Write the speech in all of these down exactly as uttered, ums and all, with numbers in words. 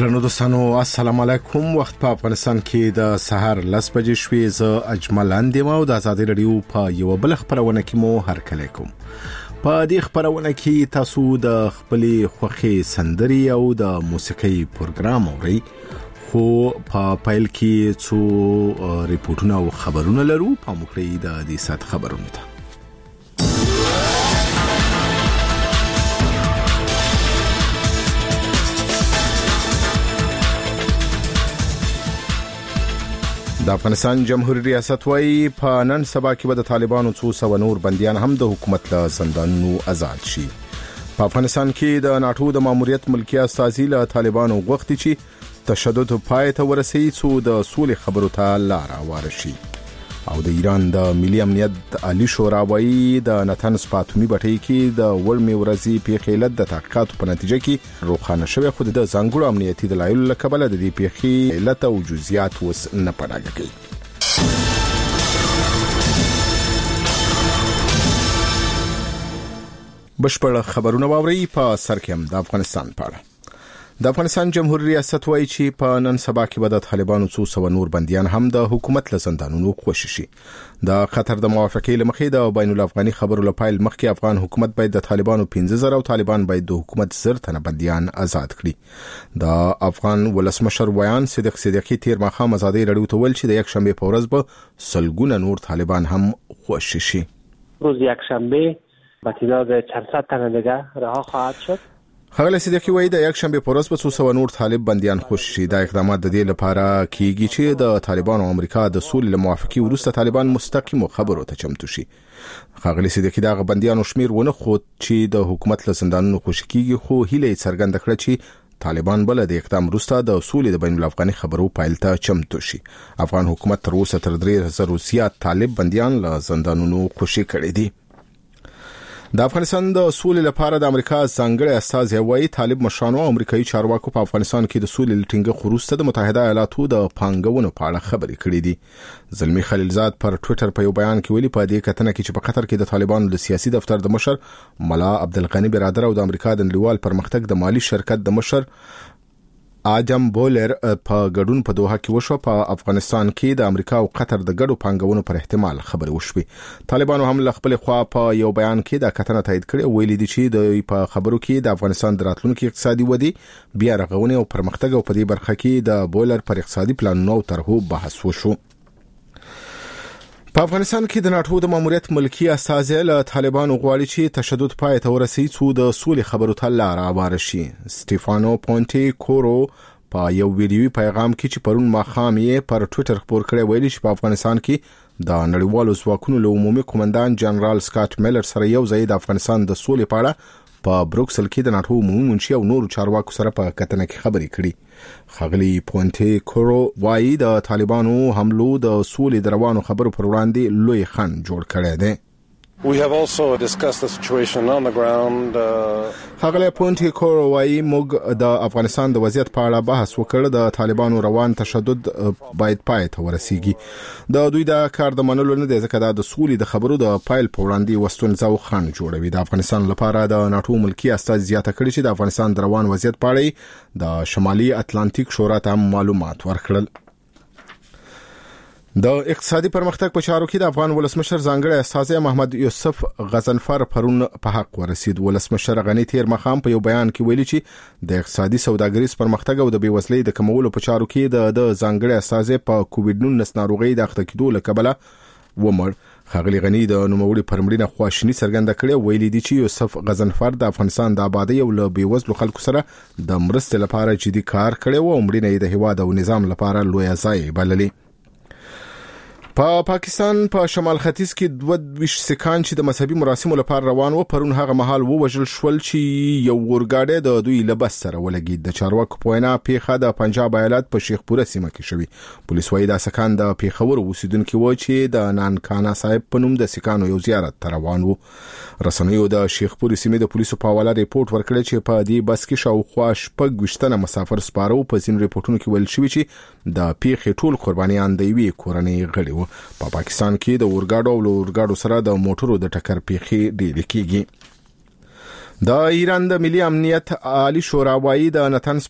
درنو دوستانو السلام علیکم. وخت په افغانستان کې د سحر لس بجې شوې. زه اجمل اندیم او د آزادۍ رادیو په یو بل خبرونه کې مو هرکلی کوم. په دې خبرونه کې تاسو د خپلې خوښې سندري او د موسیقۍ پروګرام اورئ، خو په پیل کې څو ریپورتونه او خبرونه لرو. په مخکې د دې سات خبرونه ته د افغانستان جمهوریت ریاست وايي په نن سبا کې به د طالبانو څو سو نور بنديان هم د حکومت له زندانونو آزاد شي. په افغانستان کې د ناتو د ماموریت ملکی استازي له طالبانو غوښتي چې تشدد پای ته ورسي څو د سولې خبرو ته لار هواره شي. او د ایران د ملي امنیت عالی شورا وايي د نتنز پاتومي بټۍ کې د ورمې ورځې پیښې علت د تحقیقاتو په نتیجه کې روښانه شوی، خو د ځانګړو امنیتي دلایلو له کبله د دې پیښې علت او جزئیات اوس نه پډاګه کوي. بشپړ خبرونه واوري. په سر کې هم د افغانستان په اړه د افغانستان جمهوریت ریاست وايي چې په نن سبا کې به د طالبانو څو سو نور بنديان هم د حکومت له زندانونو خوشي شي. د قطر د موافقې لمخې د بین الافغاني خبرو لپاره مخکې افغان حکومت باید د طالبانو پنځه زره او طالبان باید د حکومت زر تنه بنديان آزاد کړي. د افغان ولسمشر ویان صدیق صدیقی تیر ماښام آزادۍ رادیو ته ویل چې د یک شنبه په ورځ به سلګونه نور طالبان هم خوشي شي. روز یک شنبه با تعداد چند صد تن دیگه رها خواهد شد. خغل صدیقی وایي د یک شنبه په ورځ به څو سو نور طالب بنديان خوشي شي. دا اقدامات د دې لپاره کیږي چې د طالبانو او امریکا د سولې موافقې وروسته طالبان مستقیم خبرو ته چمتو شي. خغل صدیقی دا بنديانو شمیر ونه خو چې د حکومت له زندانونو خوشي کیږي، خو هیله څرګنده کړه چې طالبان بل د اقدام وروسته د سولې د بین الافغاني خبرو پایل ته چمتو شي. افغان حکومت تر اوسه تر درې زره زیات طالب بنديان له زندانونو خوشي کړي دي. د افغانستان د سولې لپاره د امریکا ځانګړي استازي وايي طالب مشرانو او امریکایي چارواکو په افغانستان کې د سولې لټینګ خروسته د متحده ایالاتو د پانګونو په اړه خبرې کړې دي. زلمی خلیلزاد پر ټوئیټر په یو بیان کې ویلي په دې کتنه کې چې په قطر کې د طالبانو د سیاسي دفتر د مشر ملا عبدالغنی برادر او د امریکا د نړیوال پرمختګ د مالی شرکت د مشر آدم بولر په ګډون په دوحه کې وشو. په افغانستان کې د امریکا او قطر د ګډو پانګونو پر احتمال خبرې وشوې. طالبانو هم له خپل خوا په یو بیان کې د کتنه تایید کړي، ویلي دي چې د په خبرو کې د افغانستان د راتلونکي اقتصادي ودی بیا رغونې او پرمختګ او په دې برخه کې د بولر پر اقتصادي پلانونو او طرحو بحث وشو. په افغانستان کې د ناتو د ماموریت ملکی استازي له طالبانو غواړي چې تشدد پای ته ورسي څو د سولې خبرو ته لار هواره شي. سټيفانو پونټي کورو په یو ویډیوي پیغام کې چې پرون ماښام یې پر ټوئیټر خبر کړی ویلي چې په افغانستان کې د نړیوالو ځواکونو له عمومي قومندان جنرال سکاټ میلر سره یو ځای د افغانستان د سولې په اړه په بروکسل کې د ناتو عمومي منشي او نورو چارواکو سره په کتنه کې خبرې کړي. خغلی پونټي کورو وايي د طالبانو حملو د سولې د روانو خبرو پر وړاندې لوی خنډ جوړ کړی دی. We have also discussed the situation on the ground. خغلی پونټي کورو وايي موږ د افغانستان د وضعیت په اړه بحث وکړ. د طالبانو روان تشدد باید پای ته ورسیږي. د دوی د کار د منلو نه دی ځکه دا د سولې د خبرو د پایل په وړاندې وستونزه او خنډ جوړوي. د افغانستان لپاره د ناتو ملکی استازي زیاته کړي چې د افغانستان د روان وضعیت په اړه د شمالي اتلانتیک شورا ته معلومات ورکړل. د اقتصادي پرمختګ په چارو کې د افغان ولسمشر ځانګړي استازي محمد یوسف غزنفر پرون په حق ورسید. ولسمشر غنی تیر مخام په یو بیان کې ویلي چې د اقتصادي سوداګریز پرمختګ او د بیوزلۍ د کمولو په چارو کې د د ځانګړي استازي په کووډ نولس ناروغي د اخته کېدو لکبله ومر. خغلی غنی د نوموړي پرمړینه خواشنی څرګنده کړې، ویلي دي چې یوسف غزنفر د افغانستان د آبادی او له بیوزلو خلکو سره د مرستې لپاره جدي کار کړی او مړینه د هیواد او نظام لپاره لوی ځای بللي. په پا پاکستان په پا شمال ختیځ کې دوه ویش سکان چې د مذهبي مراسمو لپاره روان و پرون هغه مهال ووژل شول چې یو ورګاډی د دوی لباس سره ولګید. د چارواکو په وینا پیښه د پنجاب ایالت په شیخپوره سیمه کې شوې. پولیس وايي دا سکان د پیښور اوسیدونکو و چې د نانکانا صاحب په نوم د سکانو یو زیارت ته روان وو. رسنیو د شیخپورې سیمې د پولیسو په حواله ریپورت ورکړی چې په دې بس کې شاوخوا شپږ ویشتنه مسافر سپاره و. په ځینو ریپورتونو کې ویل شوی چې د پیښې ټول قربانیان د یوې کورنۍ غړي وو. په پا پاکستان کې د اورګاډو او اورګاډو سره د موټرو د ټکر پیښې ډېرې کیږي. د ایران د ملي امنیت عالی شورا وايي د نتنز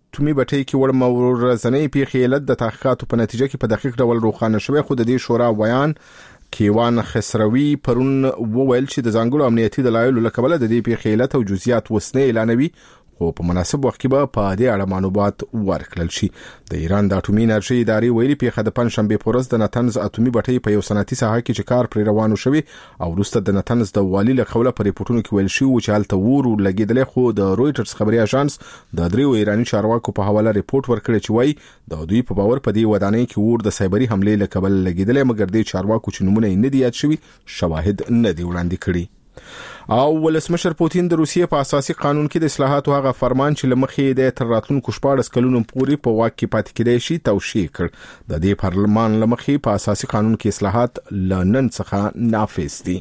اتومي بټۍ کې وړ مورزنې پیښې علت د تحقیقاتو په نتیجه کې په دقیق ډول روښانه شوی، خو د دې شورا ویان کیوان خسروي پرون وویل چې د ځانګړو امنیتي دلایلو له کبله د دې پیښې علت او جزئیات وسنه اعلانوي، خو په مناسب وخت کې به په دې اړه معلومات ورکړل شي. د ایران د اټومي انرژي ادارې ویلي پیښه د پنځشنبه په ورځ د نتنز اټومي بټۍ په یو صنعتي ساحه کې چې کار پر روانو شوی او وروسته د نتنز د والي له قوله په ریپورتونو کې ویل شوی چې هلته ور لګیدل، خو د رويټرز خبري اژانس د دریو ایرانی چارواکو په حواله ریپورت ورکړی چې وایي د دوی په باور په دې ودانۍ کې ور د سایبري حمله له کبل لګیدل، مګر د چارواکو چې نمونه نه دی یاد شوی شواهد نه دی وړاندې کړي. او ولسمشر پوتین د روسیې په اساسي قانون کې د اصلاحاتو هغه فرمان چې لمخې د تر راتلونکو شپاړس کلونو پورې په واک کې پاتې کېدای شي توشیح کړ. د دې پارلمان لمخې په اساسي قانون کې اصلاحات لنن څخه نافذ دي.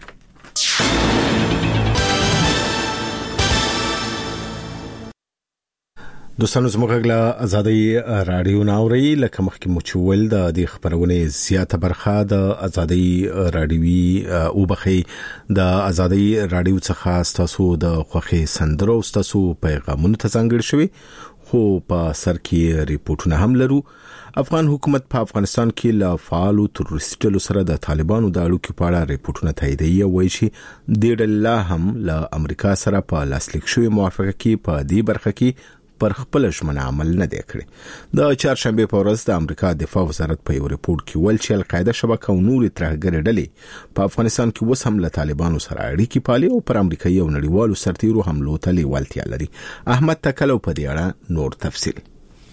دوستانو زموږ له ازادي رادیو ناوړي لکه مخکې مو چول د دې خبرونه زیاته برخه د ازادي رادیوي او بخي د ازادي رادیو څخه تاسو د خوخي سندرو تاسو پیغامونه ته ځانګړي شوی، خو په سر کې ریپورتونه هم لرو. افغان حکومت په افغانستان کې له فعالو تروریستانو سره د طالبانو د اړیکو په اړه ریپورتونه تاییدوي، وایي چې د ډله هم له امریکا سره په لاسلیک شوی موافقه کې په دې برخه کې پر خپل ژمنه عمل نه دی کړی. د چهارشنبه په ورځ د امریکا دفاع وزارت په یو ریپورت کې ویل چې القاعده شبکه او نور ترهګر ډلې په افغانستان کې وس هم له طالبانو سره اړیکې پالي او پر امریکایي او نړیوالو سرتیرو حملو ته لیوالتیا لري. احمد تکلو په دې اړه نور تفصیل.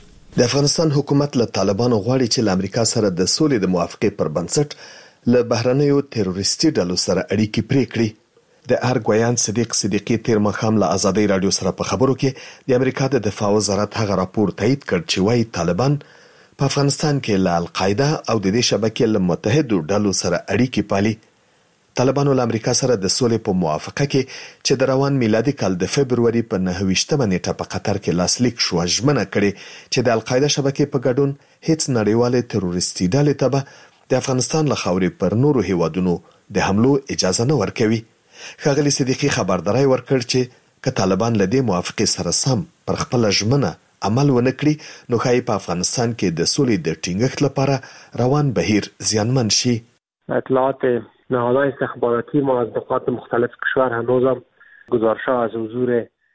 د افغانستان حکومت له طالبانو غواړي چې له امریکا سره د سولې د موافقې پر بنسټ له بهرنیو تروریستي ډلو سره اړیکې پرې کړي. د ارګویان صدیق صدیقی تیر مخام له ازادي رادیو سره په خبرو کې د امریکا د دفاع وزارت هغه راپور تایید کړ چې وايي طالبان په افغانستان کې له القاعده او د دې شبکې له متحدو ډلو سره اړیکې پالي. طالبانو له امریکا سره د سولې په موافقه کې چې د روان میلادي کال د فبرवरी په نهه ویشتمه نیټه په قطر کې لاسلیک شو ژمنه کړې چې د القاعده شبکې په ګډون هیڅ نړیواله تروریستي ډلې ته به د افغانستان له خاورې پر نورو هیوادونو د حملو اجازه نه ورکوي. ښاغلي صدیقی خبرداري ورکړ چې که طالبان له دې موافقې سره سم پر خپل ژمنه عمل ونه کړي نو ښایي په افغانستان کې د سولې د ټینګښت لپاره روان بهیر زیانمن شي. اطلاعات نهادهای استخباراتی ما از نقاط مختلف کشور هنوزم گزارش‌ها از حضور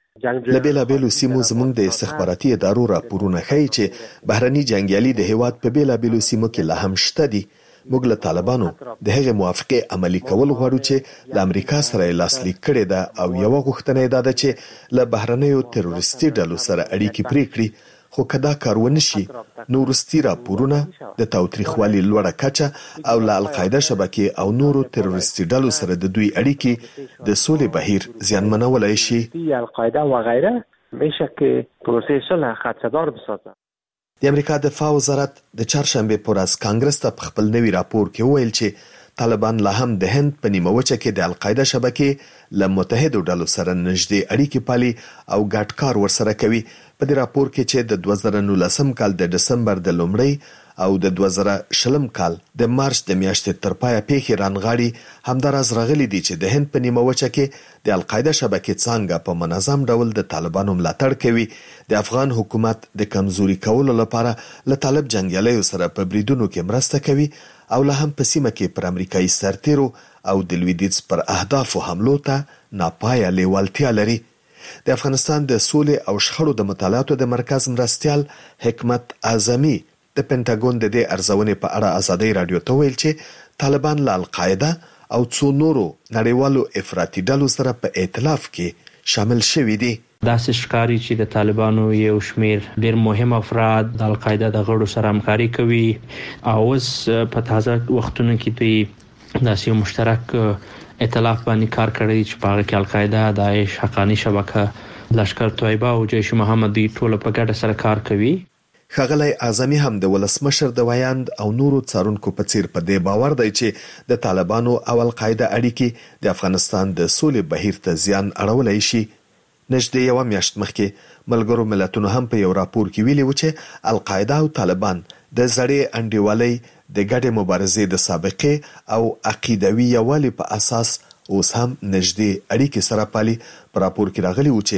له بیلابیلو سیمو زموږ د استخباراتي ادارو راپورونه ښیي چې بهرني جنګیالي د هیواد په بیلابیلو سیمو کې لا هم شته دي. موږ له طالبانو د هغې موافقې عملي کول غواړو چې له امریکا سره لاسلیک کړي ده او یو غوښتنه ده چې له بهرنیو تروریستي ډلو سره اړیکې پرې کړي، خو کدا کار ونه شي نو وروستي راپورونه د تاوتریخوالي لوړه کچه او له القاعده شبکې او نورو تروریستي ډلو سره د دوی اړیکې د سولې بهیر زیانمنولای شي. القاعده و غیره میشه که پروسه صلح خدشه‌دار بسازه. د امریکا دفاع وزارت د چهارشنبه په ورځ کانګرس ته په خپل نوي راپور کې ویل چې طالبان لا هم د هند په نیمه وچه کې د القاعده شبکې له متحدو ډلو سره نږدې اړیکې پالي او ګډ کار ورسره کوي. په دې راپور کې چې د دوه زره نولسم کال د ډسمبر د لومړۍ او د دوه زره شلم کال د مارچ د میاشتې تر پایه پیښې رانغاړي، همداراز راغلي دي چې د هند په نیمه وچه کې د القاعده شبکې څانګه په منظم ډول د طالبانو ملاتړ کوي. د افغان حکومت د کمزوري کولو لپاره له طالب جنگیالیو سره په بریدونو کې مرسته کوي او له هم په سیمه کې پر امریکایي سرتیرو او د لویدیځ پر اهدافو حملو ته ناپایه لیوالتیا لري. د افغانستان د سولې او شخړو د مطالعاتو د مرکز مرستیال حکمت اعظمي د پینټاګون د دې ارزونې په اړه ازادي رادیو ته ویل چې طالبان له القاعده او څو نورو نړیوالو افراطي ډلو سره په ائتلاف کې شامل شوي دي. داسې ښکاري چې د طالبانو یو شمیر ډیر مهم افراد د القاعده د غړو سره همکاري کوي او اوس په تازه وختونو کې دوی داسې یو مشترک ائتلاف باندې کار کوي چې په هغه کې القاعده، داعش، حقانی شبکه، لشکر طیبه او جیش محمد ټول په ګډه سره کار کوي. ښاغلی اعظمي هم د ولسمشر د ویاند او نورو څارونکو په څیر په دې باور دی چې د طالبانو او القاعده اړیکې د افغانستان د سولې بهیر ته زیان اړولای شي. نږدې یو میاشت مخکې ملګرو ملتونو هم په یو راپور کې ویلي و چې القاعده او طالبان د زړې انډیوالۍ د ګډې مبارزې د سابقې او عقیدوي یووالي په اساس اوس هم نږدې اړیکې سره پالي. په راپور کې راغلي و چې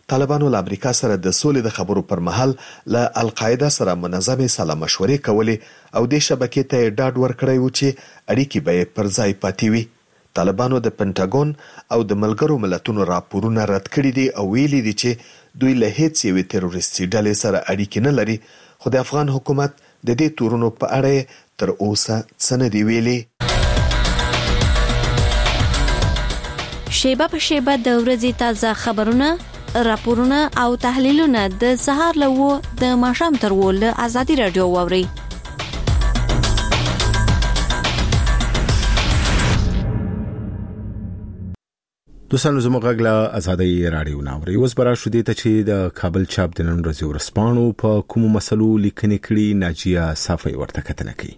طالبانو له امریکا سره د سولې د خبرو پر مهال له القاعده سره منظمه سلا مشورې کولې او د شبکې ته ډاډ ورکړی و چې اړیکې به پر ځای پاتې وي. طالبانو د پنټاګون او د ملګرو ملتونو راپورونه رد کړي دي او ویلي دي چې دوی له هیڅ یوې تروریستي ډلې سره اړیکې نه لري، خو د افغان حکومت د دې تورونو په اړه تر اوسه څه نه دی ویلي. شیبه په شیبه د ورځې تازه خبرونه، راپورونه او تحلیلونه د سهار له و د ماښام تر و له ازادي رادیو واوري. دوستانو زموږ غږ له ازادي رادیو ناوړي. اوس برا شو دي ته چې د کابل چاپ د نن ورځې ورسپانو په کوم مسلو لیکنې کړي ناجیه صافي ورته کتنه کوي.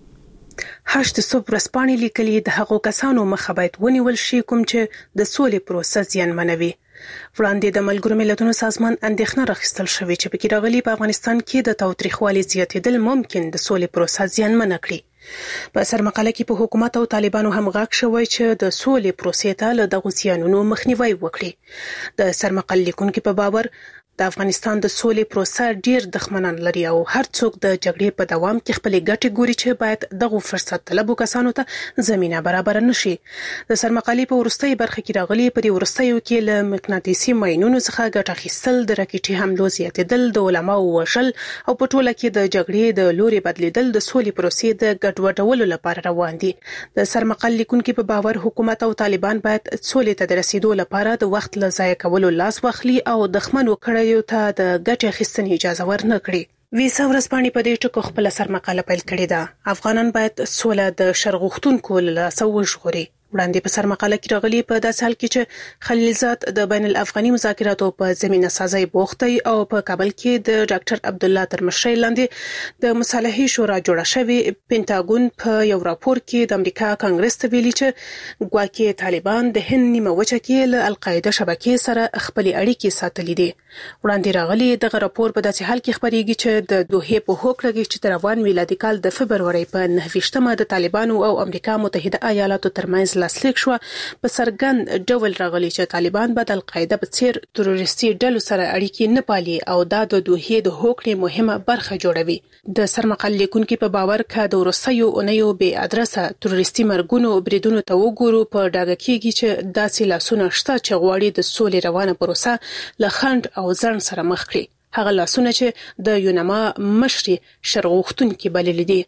هشت صبح ورسپانې لیکلي د هغو کسانو مخه باید ونیول شي کوم چې د سولې پروسه زیانمنوي. وړاندې د ملګرو ملتونو سازمان اندېښنه راخیستل شوې چې پکې راغلي په افغانستان کې د تاوتریخوالي زیاتېدل ممکن د سولې پروسه زیانمنه کړي. په سرمقاله کې په حکومت او طالبانو هم غاښ شوی چې د سولې پروسې ته له دغو زیانونو مخنیوي وکړي. د سرمقاله لیکونکو په باور د افغانستان د سولې پروسه ډیر دښمنان لري او هر څوک د جګړې په دوام کې خپل ګټې ګوري چې باید دغه فرصت طلبو کسانو ته زمينه برابر نشي. د سرمقالې په ورستۍ برخه کې راغلي په دې ورستیو کې له مقناطیسي ماینونو څخه ګټه اخیستل، د راکټي حملو زیاتېدل، د علماو وژل او په ټوله کې د جګړې د لوري بدلیدل د سولې پروسې د ګډوډولو لپاره روان دي. د سرمقالې لیکونکو په باور حکومت او طالبان باید سولې ته د رسیدو لپاره د وخت له ضایع کولو لاس واخلي او دښمنو کړي یو ته د ګټې اخیستنې اجازه ورنه کړي. ویسا ورسپانې په دې ټکو خپل سرمقاله پیل کړې ده. افغانان باید سوله د شرغښتونکو له لاسه وژغوري. وړاندې په سرمقاله کې راغلي په داسې حال کې چې خلیلزاد د بین الافغاني مذاکراتو په زمينه سازي بوختي او په کابل کې د ډاکټر عبد الله تر مشرۍ لاندې د مصالحې شورا جوړه شوې. پینټاګون په یو راپور کې د امریکا کانګرس ته ویلي چې ګواکې طالبان د هند نیمه وچه کې له القاعده شبکې سره خپل اړیکې ساتلې دي. وړاندې راغلي دغه راپور په داسې حال کې خبرېږي چې د دوحې په هوکړه کې چې د روان میلادي کال د فبرवरी په نهه ویشتمه د طالبانو او امریکا متحده ایالاتو ترمنځ لاسلیک شو، په سرګند ډول راغلي چې طالبان به د القاعده په څیر تروریستي ډلو سره اړیکې نه پالي او دا د دوحې د هوکړې مهمه برخه جوړوي. د سرمقاله لیکونکو په باور کا د روسیو اونیو به ادرسه تروریستي مرګونو بریدونو ته وګورو په ډاګه کېږي چې داسې لاسونه شته چې غواړي د سولې روانه پروسه له خند او ځن سره مخ کړي. هغه لاسونه چې د یونما مشري شرغښتونکو بلل دي.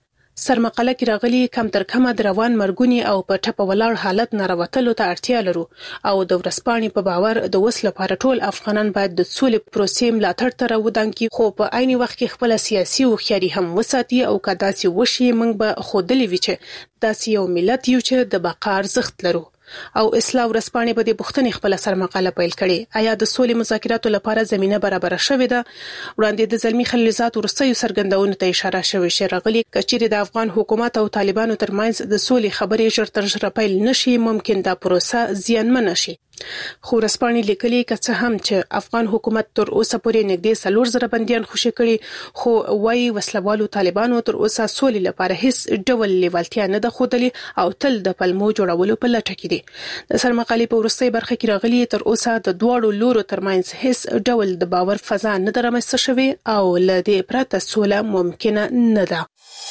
سرمقاله کې راغلي کم تر کمه د روان مرګونی او په ټپه ولاړ حالت ناروتلو ته اړتیا لرو او د ورسپانې په باور د وس لپاره ټول افغانان باید د سولې پروسې ملاتړ ته راودانکي، خو په عین وخت کې خپل سیاسي هوښیاري هم وساتي او کدا چې وشي موږ به خودلې وي چې داسې یو ملت یو چې د بقا ارزښت لرو. او اصلاح ورسپانې په دې بوختنې خپل سرمقاله پیل کړي. آیا د سولې مذاکراتو لپاره زمينه برابر شوې ده؟ وړاندې د زلمی خلیلزاد ورستیو سرګندونو ته اشاره شوې چې راغلي کچېرې د افغان حکومت او طالبانو ترمنځ د سولې خبرې ژر تر ژره پیل نشي، ممکن دا پروسه زیانمن شي. خو ورسپانې لیکلي که څه هم چې افغان حکومت تر اوسه پورې نږدې څلور زره بنديان خوشي کړي، خو وايي وسلوالو طالبانو تر اوسه سولې لپاره هیڅ ډول لیوالتیا نه ده ښودلې او تل د پلمو جوړولو په لټه کې دي. د سرمقالې په وروستۍ برخه کې راغلي تر اوسه د دواړو لورو ترمنځ هیڅ ډول د باور فضا نه درمسته شوې او له دې پرته سوله ممکنه نه ده.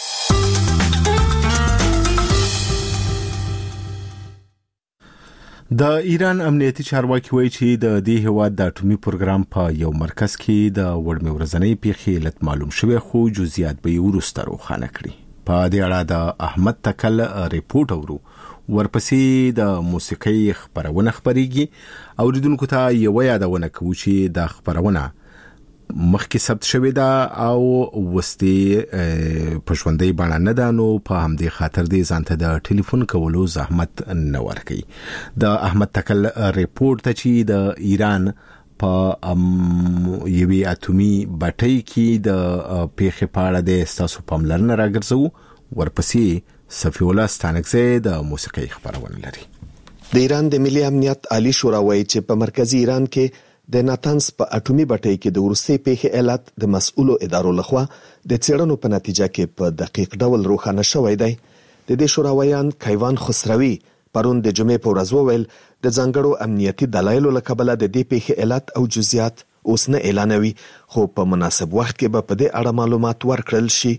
د ایران امنیتي چارواکي وایي چې د دې هواد د اټومي پروګرام په یو مرکز کې د وړمې ورځنۍ پیښې علت معلوم شوی، خو جزئیات به وروسته روښانه کړي. په دې اړه د احمد تکل ریپورت اورو. ورپسې د موسیقي خبرونه خبريږي او ریدونکو ته یو یادونه کوي چې د خبرونه مخکې ثبت شوې ده او وستي پښوندې باندې نه ده، نو په همدې خاطر دې ځانته د ټلیفون کولو زحمت نه ورکړي. د احمد تکل ریپورت ته چې د ایران په یوې اټومي بټۍ کې د پیښې په اړه د تاسو پاملرنه راګرځو. ورپسې صفی الله ستانکزی د موسیقي خبرونه لري. د ایران د ملي امنیت عالی شورا وایي چې په مرکزی ایران کې د ناتنز په اټومي بټۍ کې د ورسي پیښې علت د مسؤلو ادارو لخوا د څېړنو په نتیجه کې په دقیق ډول روښانه شوی دی. د دې شورا ویان کیوان خسروی پرون د جمعې په ورځ وویل د ځانګړو امنیتي دلایلو له کبله د دې پیښې علت او جزئیات اوس نه اعلانوي، خو په مناسب وخت کې به په دې اړه معلومات ورکړل شي.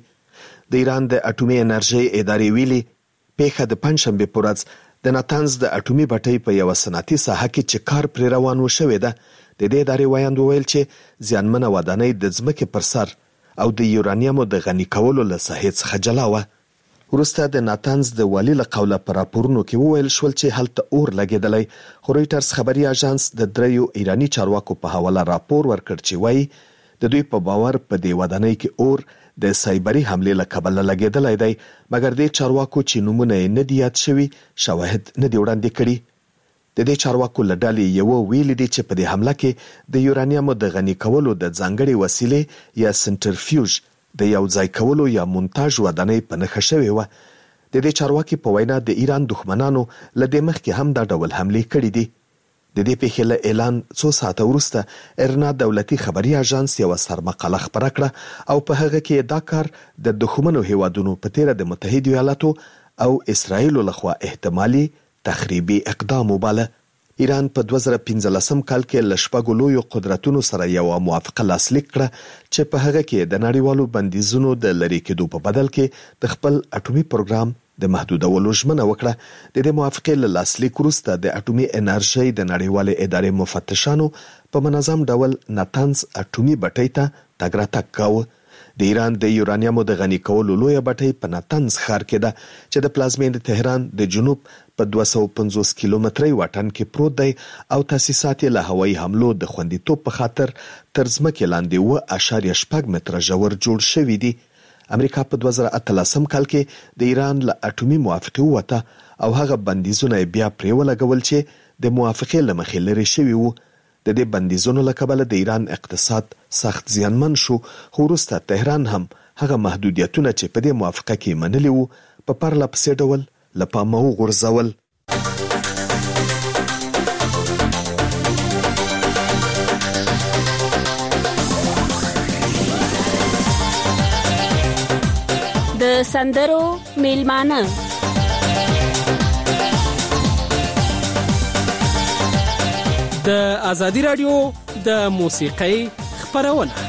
د ایران د اټومي انرژي ادارې ویلي پیښه د پنځشنبه په ورځ د ناتنز د اټومي بټۍ په یو صنعتي ساحه کې چې کار پر روان و شوې ده. د دې ادارې وایند ویل چې زیانمنه ودانۍ د ځمکې پر سر او د یورانیمو د غني کولو له ساحې څخه جلا وه. وروسته د ناتنز د والي له قوله په راپورونو کې وویل شول چې هلته اور لګېدلی، خو رویټرز خبري اژانس د دریو ایراني چارواکو په حواله راپور ورکړ چې وایي د دوی په باور په دې ودانۍ کې اور د سایبري حملې له کبله لګېدلی دی، مګر د چارواکو چې نومونه یې نه دي یاد شوي شواهد نه دي وړاندې کړي. د دې چارواکو له ډلې یوه ویلي دي چې په دې حمله کې د یورانیمو د غني کولو د ځانګړې وسیلې یا سنټرفیوژ د یو ځای کولو یا مونتاژ ودانۍ په نښه شوې وه. د دې چارواکي په وینا د ایران دښمنانو له دې مخکې هم دا ډول حملې کړي دي. د دې پیښې له اعلان څو ساعته وروسته ارنا دولتي خبري اژانس یو سرمقاله خپره کړه او په هغه کې دا کار د دښمنو هیوادونو په تیره د متحده ایالاتو او اسرایل لخوا احتمالي تخریبي اقدام وباله. ایران په دوه زره پنځلسم کال کې له شپږو لویو قدرتونو سره یو موافقه لاسلیک کړه چې په هغه کې د نړیوالو بندیزونو د لرې کېدو په بدل کې د خپل اټومي پروګرام د محدودولو ژمنه وکړه. د دې موافقې له لاسلیک وروسته د اټومي انرژي د نړیوالې ادارې مفتشانو په منظم ډول ناتنز اټومي بټۍ ته تګ راتګ کاوه. د ایران د یورانیمو د غني کولو لویه بټۍ په ناتنز ښار کې ده چې د پلازمینې تهران د جنوب په دوه سوه پنځوس کیلومتري واټن کې پروت دی او تاسیسات یې له هوایي حملو د خوندیتوب په خاطر تر ځمکې لاندې اوه اعشاریه شپږ متره ژور جوړ شوي دي. امریکا په دوه زره اتلسم کال کې د ایران له اټومي موافقې ووته او هغه بندیزونه بیا پرې ولګول چې د موافقې له مخې لرې شوي وو. د دې بندیزونو له کبله د ایران اقتصاد سخت زیانمن شو، خو وروسته تهران هم هغه محدودیتونه چې په دې موافقه کې منلي وو په پرله پسې ډول له پامه وغورځول. د سندرو میلمانه د ازادي رادیو د موسیقۍ خبرونه.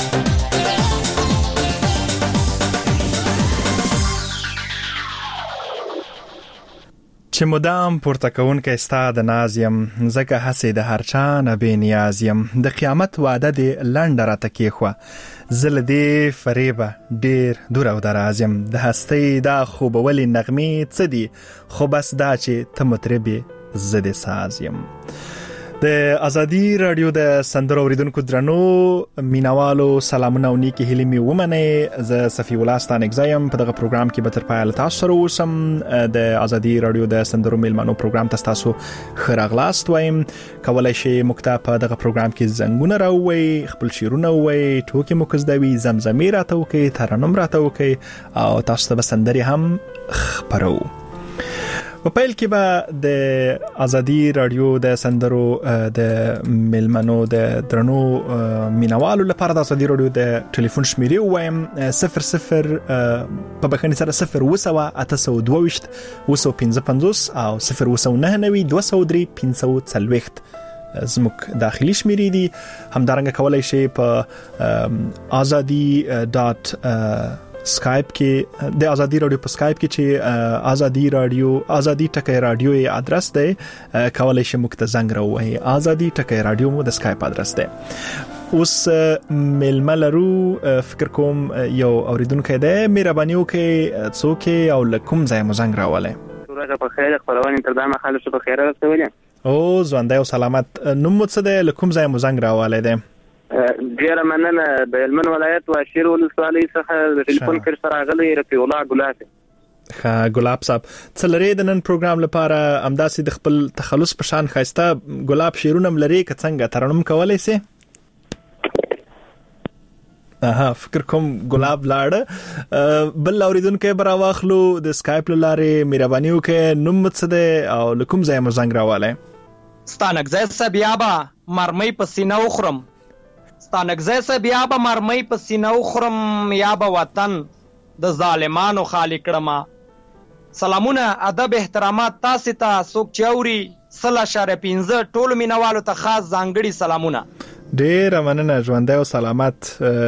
چې مدام پورته کوونکی ستا د ناز یم، ځکه هسې د هر چا نه بې نیاز یم. د قیامت وعده دې لنډه راته کېښوه، زه له دې فریبه ډېر دور او دراز یم. د هستۍ دا خوبولې نغمې څه دي، خو بس دا چې ته مطرب یې زه دې ساز یم. د ازادي رادیو د سندرو اوریدونکو درنو مینوالو سلامونه او نیکی هیلې مې ومنئ. زه صفی الله ستانکزایم. په دغه پروګرام کې به تر پایه له تاسو سره اوسم. د ازادي رادیو د سندرو میلمانو پروګرام ته تاسو ښه راغلاست وایم. کولی شئ موږ ته په دغه پروګرام کې زنګونه راووئ، خپل شعرونه ووایئ، ټوکې مو که زده وي، زمزمې راته وکړئ، ترنم راته وکړئ او تاسو ته به سندرې هم خپرو. په پیل کې به د ازادي رادیو د سندرو د میلمنو د درنو مینوالو لپاره د ازادي رادیو د ټلیفون شمیرې ووایم: صفر صفر په بخښنې سره صفر اوه سوه اته سوه دوه ویشت اوه سوه پنځه پنځوس او صفر اوه سوه نهه نوي دوه سوه درې پنځه سوه څلوېښت زموږ داخلي شمیرې دي. همدارنګه کولی شئ په ازادي ډاټ سکایپ کې د ازادي رادیو په سکایپ کې چې ازادي رادیو ازادي ټکی رادیو یې ادرس دی، کولی شئ موږ ته زنګ راووهئ. ازادي ټکی رادیو مو د سکایپ ادرس دی. اوس میلمه لرو، فکر کوم یو اوریدونکی دی. مهرباني وکړئ څوک او له کوم ځای مو زنګ راولی؟ ورځ په خیر، خپرونې تر دا مهاله څه په خیر رسولې؟ او ژوندی او سلامت. نوم مو څه دی؟ له کوم ځای مو زنګ راولی دی؟ ډیره مننه. د هلمند ولایت واشیر ولسوالۍ څخه د ټلیفون کې سره راغلی رفیع الله ګلاب. ښه ګلاب صاحب، څه لرئ د نن پروګرام لپاره؟ همداسې د خپل تخلص په شان ښایسته ګلاب شعرونه هم لرئ که څنګه ترنم کولی سئ؟ اها فکر کوم ګلاب لاړه. بل اوریدونکی به راواخلو د سکایپ له لارې. مهرباني وکړئ نوم څه دی او له کوم ځای مو زنګ راولی؟ ستانکزی صاحب یا به مرمۍ په سینه وخورم، ستانکزی صاحب یا به مرمۍ په سینه وخورم، یا به وطن د ظالمانو خالی کړم. سلامونه ادب احترامات تاسو ته څوک چې اوري سلا شاره پنځه ټول مینوالو ته خاص ځانګړي سلامونه. ډېر مننه ژوندی او سلامت.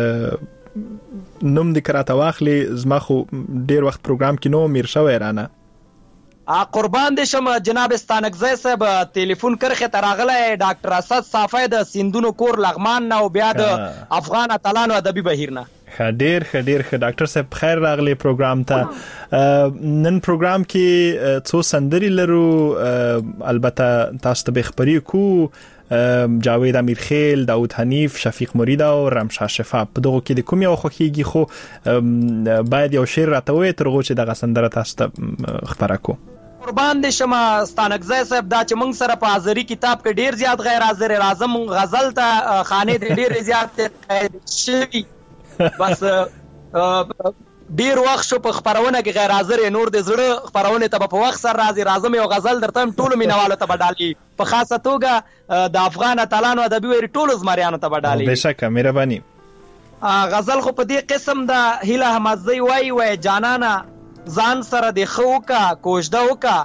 نوم دې کراته واخلي زما خو ډېر وخت پروګرام کې نو میر شوی رانه. ا قربان دې شم جناب ستانکزی صاحب ټلیفون کرخه تراغله ډاکټر اسد صافی د سیندونو کور لغمان نه او بیا د افغان اتلانو ادبي بهیر نه. خډیر خډیر خ ډاکټر صاحب خیر راغلی پروګرام ته. نن پروګرام کې څو سندري لرو، البته تاسو ته خبري کو جاوید امیرخیل، داود حنیف، شفیق مرید او رمشا شفا. په دغه کې د کوم یو خوخیږي خو باید یو شعر راته ترغه چې دغه سندره تاسو ته خبره کو. قربان دې شمه ستانکزی صاحب دا چې موږ سره په حاضری کتاب کې ډیر زیات غیر حاضر راځم غزل ته خانه دې ډیر زیات شي بس ډیر وخت شو په خبرونه کې غیر حاضر نور د زړه خبرونه ته په وخت سره راځي راځم یو غزل درته ټول مینوالو ته بدالي په خاصه توګه د افغان اتلانو ادبي ویری ټول زمریانو ته بدالي. بشکه مهرباني. غزل خو په دې قسم د هیله احمدزی وای وای جانانا ځان سره د خو کا کوژده وکا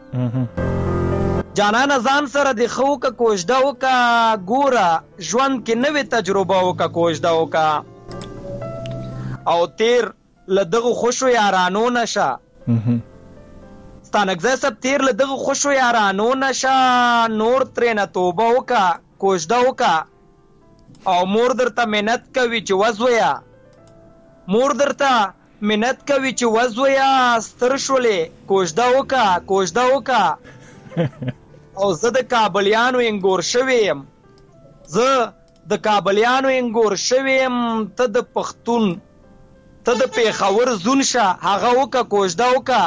جانانا ځان سره د خو کا کوژده وکا ګوره ژوند کې نوې تجربه وکا کوژده وکا او تیر لدغه خوشو یارانو نشه ستانکزی صاحب تیر لدغه خوشو یارانو نشه نور ترې نه توبه وکا کوژده وکا او مور درته منت کوي چې وزویا مور درته منت کوي چې وزویا ستر شولې کوژده وکا کوژده وکا او زه د کابلیانو انګور شویم زه د کابلیانو انګور شویم ته د پښتون ته د پیښور زون شه هغه وکا کوژده وکا.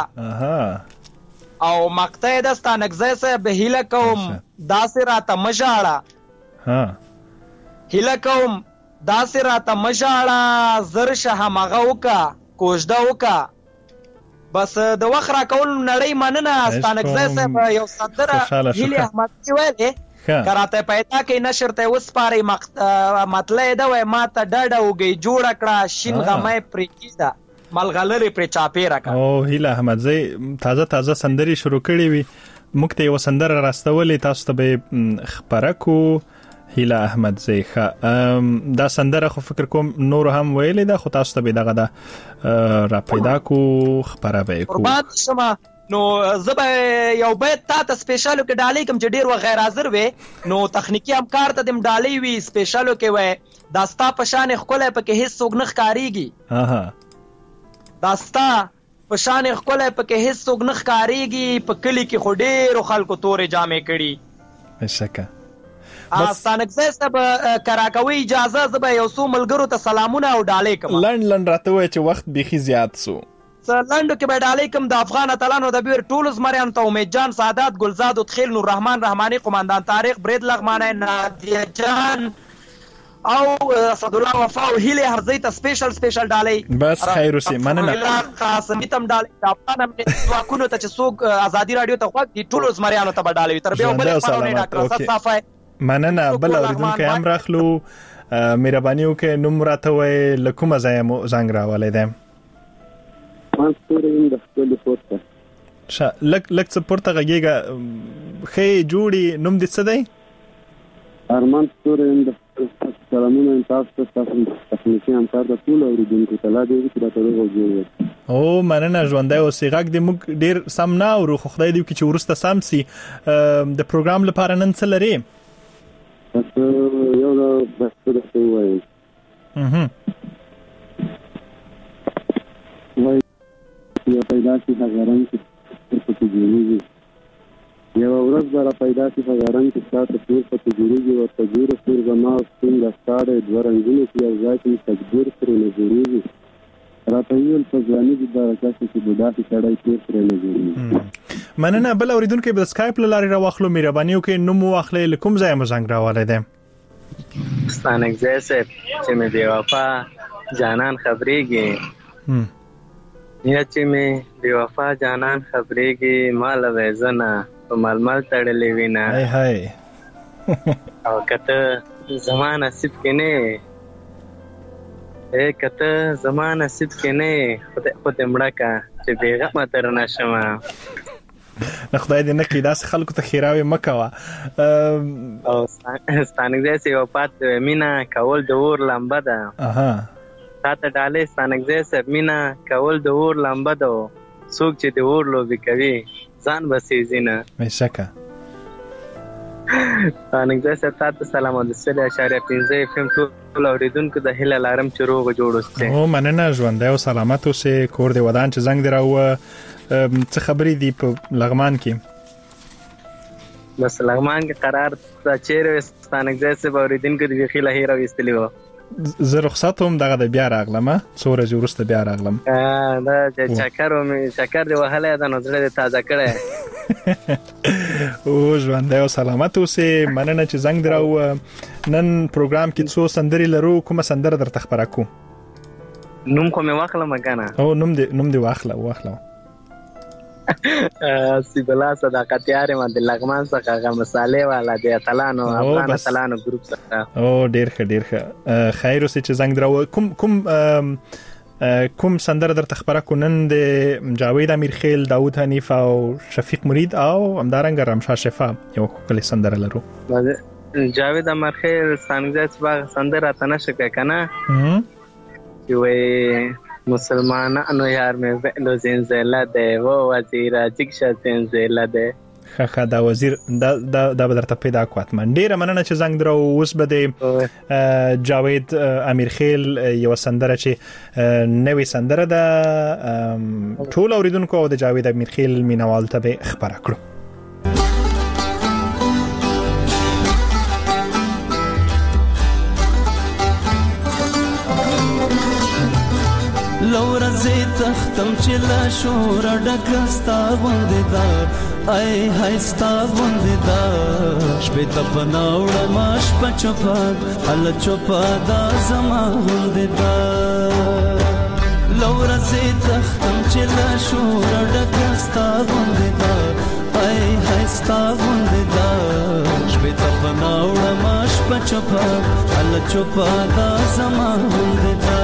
او مقطع د ستانکزی صاحب هیله کوم داسې راته مژاړه هیله کوم داسې راته مژاړه زر شه همغه وکا کوژده وکا. بس د وخت را کول نړۍ مننه ستانکزی صاحب یو سندره هیله احمدزی ویلې کراته پیدا کې نشر ته وسپاري مطلب دا وای ما ته ډډه وګي جوړ کړه شین غمې پرېکیدا ملغلری پر چاپی راکا. او هیله احمدزی تازه تازه سندري شروع کړې وي موږ ته یو سندره راستولې تاسو ته به خبره کو. هیله احمدزی ښه دا سندره خو فکر کوم نور هم ویلې ده خو تاسو ته به دغه دا را پیدا کو خبره به کو. قربان شمه نو زبه یو بیت تا ته سپیشالو کې ډالې کوم چې ډیر و غیر حاضر وي نو تخنیکی همکار ته دم ډالې وي سپیشالو کې وای داستا پشان خپل پکې هیڅ څوک نه ښکاریږي. ها داستا پشان خپل پکې هیڅ څوک نه ښکاریږي په کلی کې خو ډیر خلکو تورې جامې کړي. بشکه ستانکزی صاحب کراکوي اجازه زبه یو څو ملګرو ته سلامونه او ډالې کوم. لند لند راته وای چې وخت بيخي زیات سو لندو کې به ډالې کوم د افغان اتلانو د بیر ټول زمریان ته امید جان سعادت ګلزاد تخیل نور رحمان رحمانی قومندان طارق برید لغمانه نادیه جان او اسد الله وفا او هیله هرزی ته سپیشل سپیشل ډالې. بس خیر وسی مننه قاسمی تم ډالې د افغان امنیت واکونو ته چې څوک ازادي رادیو ته خوښ دي ټول زمریانو ته ډالې تر بیا بل خبرونه ډاکټر اسد صافی مننه. بل اوریدونکو هم راخلو مهرباني وکړئ نوم راته وای لکوم ځای مو زنګ راولې ده مانستورین د خپل پورته ش لک لک څه پورته غږیږي خې جوړي نوم دې څه دی ارمان ستورین د سلامونه تاسو ته تخنیکی همکار د ټول اوریدونکو ته لا دې چې راته وګورئ. او مننه ژوندۍ اوسې غږ دې موږ ډیر سم نه اورو خو خدای دې چې ورسته سم سي. د پروګرام لپاره نن څه لري؟ یو دا بس درته وایم اها وای یا پیدا شي هغارن چې په تجربه یو ورځ به را پیدا شي هغارن چې تاسو په په تجربه او تجربه سره زما څنګه ستاره د ورنګونو کې یو ځای کې تدبیر سره نظریږي راته یو په ځاني د راکاسي چې بډاټي کړای کې سره نظریږي. مننه. بل اوریدونکو به سکایپ لاري راوخلو مهرباني وکړئ نوم واخلې لکم ځای مزنګ راواله ده ستانکزی صاحب چې مې دی وفا جانان خبرېږي یا چې مې دی وفا جانان خبرېږي مال وېزنه په ململ تړلې وینا هاي هاي او کته زما نصیب کې نه اے کته زما نصیب کې نه خدای خدای مړه کا چې بیغه متر نشم. نه خدای دې نه کړي داسې خلکو ته خیراوي مکوه. او ستانګځای سي وفات مینا کول د اور لمبه ده. اها تاته ډالې ستانګځای سي مینا کول د اور لمبه ده. څوک چې د اور لوبي کوي ځان بسې نه. مشکه ستانګځای سي تاسو سلام او د سړي اشاره پنځه اف ام ټول اوریدونکو د هله لارم چې روغ جوړ اوسه. او مننه ژوند او سلامت اوسه. کور دی ودان چې زنګ دراو څه خبرې دی په لغمان کې؟ بس لغمان کې قرار ته چیرې ستانګځای سي اوریدونکو د خله هیره وستلی و. زه رخصت هم دغه د بیا راغلم څو ورځې وروسته بیا راغلم. دا چې چکر مې چکر دی وهله د نظر د تازه کړه. او ژوند او سلامت اوسه. مننه چې زنګ دراو. نن پروګرام کې څو سندري لرو. کومه سندره درته خبره کو؟ نوم خو مې واخله مګانا. او نوم دې نوم دې واخله واخله. سی بلا صداقت یاره ما د لغمان څخه غو مصالې والا د اتلانو افغان اتلانو ګروپ څخه. او ډیر ښه ډیر ښه. خیر اوسې چې زنګ درو. کوم کوم کوم سندره درته خبره کو؟ نن د جاوید امیرخیل، داوود حنیف او شفیق مرید او همدارنګ رمشا شفا یو کلی سندره لرو. جاوید امیرخیل څنګه چې سندره تنه شکه کنه چې وې مسلمانانو یار مې ویلو زنزله ده و وزیر اجکشه زنزله ده. خخه دا وزیر دا دا د بدرته پیدا کوات. من ډیره مننه چې زنګ درو. اوس به د جاوید امیرخیل یو سندره چې نوې سندره ده ټول اوریدونکو او د جاوید امیرخیل مینوال ته به خبره کړو. لورا زی تختم چې لا شور ډکستا غوندې دا ای هاي ستا غوندې دا شپې ته پناوړ ماش پچپا ال چپا دا زما غوندې دا. لورا زی تختم چې لا شور ډکستا غوندې دا ای هاي ستا غوندې دا شپې ته پناوړ ماش پچپا ال چپا دا زما غوندې دا.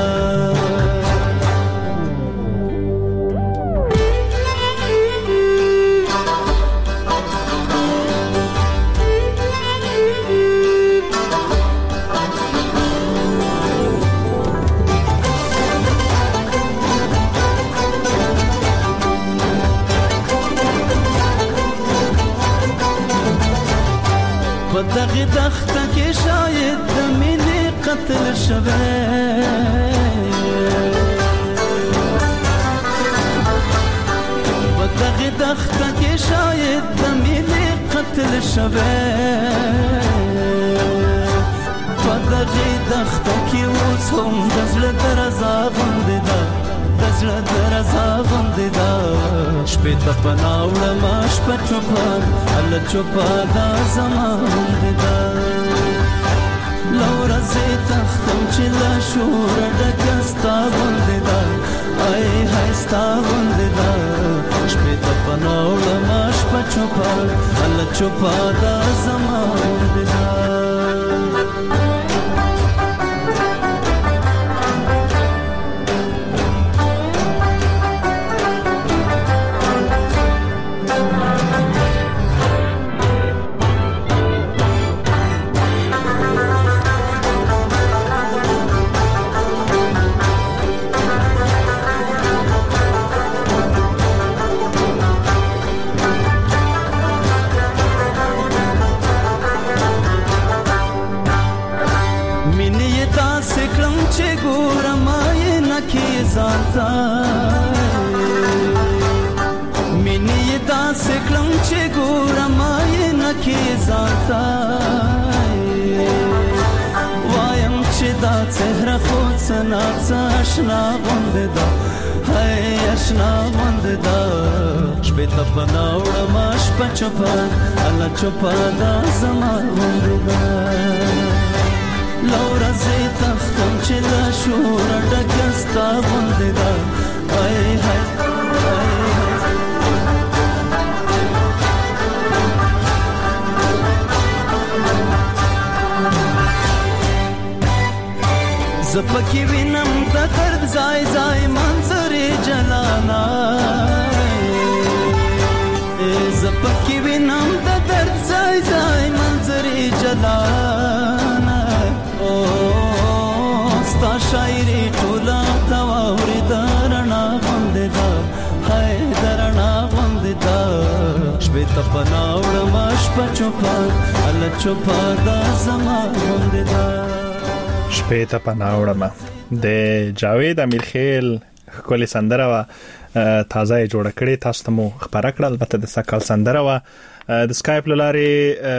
دغه دخته کې شاید د مینې قتل شوه. دغه دخته کې شاید د مینې قتل شوه. دغه دخته کې اوس هم د زړه درزا غوندې ده د زړه درزا غوندې ده شپې ته پناوړ ماش په چوپان ال چوپا دا زما غوندې ده. لورا زی تختم چې لا شور ډکه ستا غوندې ده ای هاي ستا غوندې ده شپې ته پناوړ ماش په چوپان ال چوپا دا زما غوندې ده. مینې داسې کړم چې ګورم یې نه کې ځانته وایم چې دا څهره خو څه ناڅه اشنا غوندې ده هی اشنا غوندې ده شپې ته پناوړم شپه چوپه الله چوپه دا زما غوندې ده. لورا زی تختم چې لا شور ډکه ستا غوندې ده ای هی زه پکې وینم ځای ځای منظرې جلانا زپکی وینم د درد ځای ځای منظرې جلانا او ستا شاعري ټوله تا واوري درنا غوندې دا هاي درنا غوندې دا شپې ته پناه وړم شپه چوپه هله چوپه دا زما غوندې دا شپې ته پناه وړم د جاوید امیرخیل ښکلې سندره وه تازه یې جوړه کړې تاسو ته مو خپره کړه البته د سږ کال سندره وه د سکایپ له لارې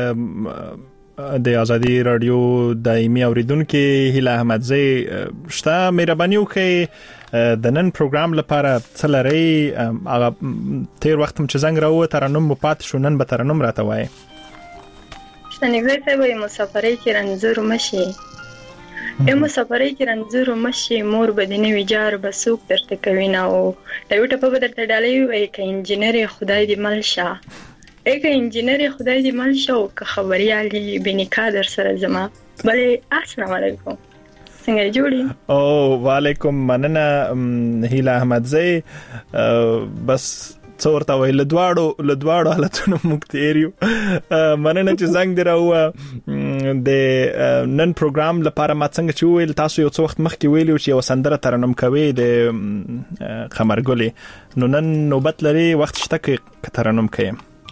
د ازادي رادیو دایمي اوریدونکي هیله احمدزی شته مهرباني وکړئ د نن پروګرام لپاره څه لرئ هغه تیر وخت هم چې زنګ راووت ترنم مو پاتې شو نن به ترنم راته وایي شتنګزی صاحب یې مسافرۍ کې رنځور مشي ای مسافرۍ کې رنځور مشي مور به د نوي جار به څوک درته کوي نه او د یو ټپه به درته ډالۍ وایي که انجینر خدای دې مل شه ای که انجینر خدای دې مل شه او که خبریال دې بېنکا در سره زما بلې السلام علیکم څنګه یې جوړ یې او وعلیکم مننه هیله احمدزی بس څه ورته وایي له دواړو له دواړو حالتونو موږ تېر یو مننه چې زنګ دې راووه د نن پروګرام لپاره ما څنګه چې وویل تاسو یو څه وخت مخکې ویلي و چې یوه سندره ترنم کوئ د قمرګلې نو نن نوبت لري وخت شته که ترنم کوئ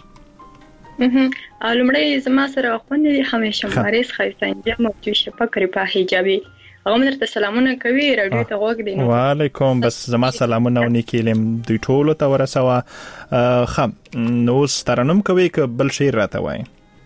لومړی زما سره خوندې دي همیشه مبارز ښایسته انجام او جوشه پکرې په حجابي هغه درته سلامونه کوي رادیو ته غوږ دی وعلیکم بس زما سلامونه او نیکې لیم دوی ټولو ته ورسوه ښه نو اوس ترنم کوئ که بل شعر راته وایي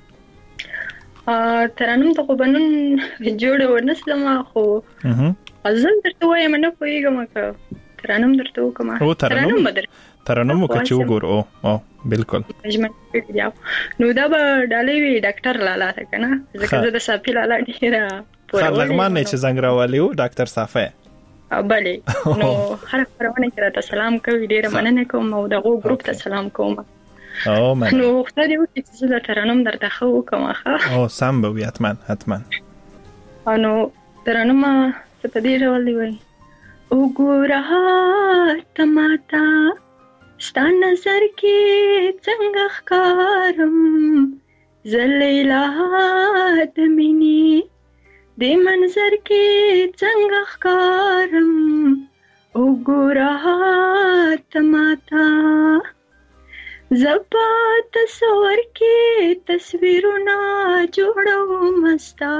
ترنم ته خو به نن جوړه ورنسلمه خو غزل درته وایم نه پوهېږم که ترنم درته وکړم ترنم به در ترنم وکړه چې وګورو او بالکل نو دا به ډالۍ وي ډاکټر لالا ته که نه ځکه زه د صافي لالا ډېره لغمان نه چې زنګ راوالي و ډاکټر صافی بلې نو هر خبرونه کې راته سلام کوي ډېره مننه کوم او دغه ګروپ ته سلام کوم او من نو خدای دې وکړي چې زه ترنم درته ښه وکړم ښه او سم به وي حتما حتما نو ترنم څه په دې ډول دی وایي وګوره ته ماته ستا نظر کې څنګه ښکارم زه لیلا د مینې دې منظر کې څنګه ښکارم وګوره ته ماته زه په تصور کې تصویرونه جوړوم ستا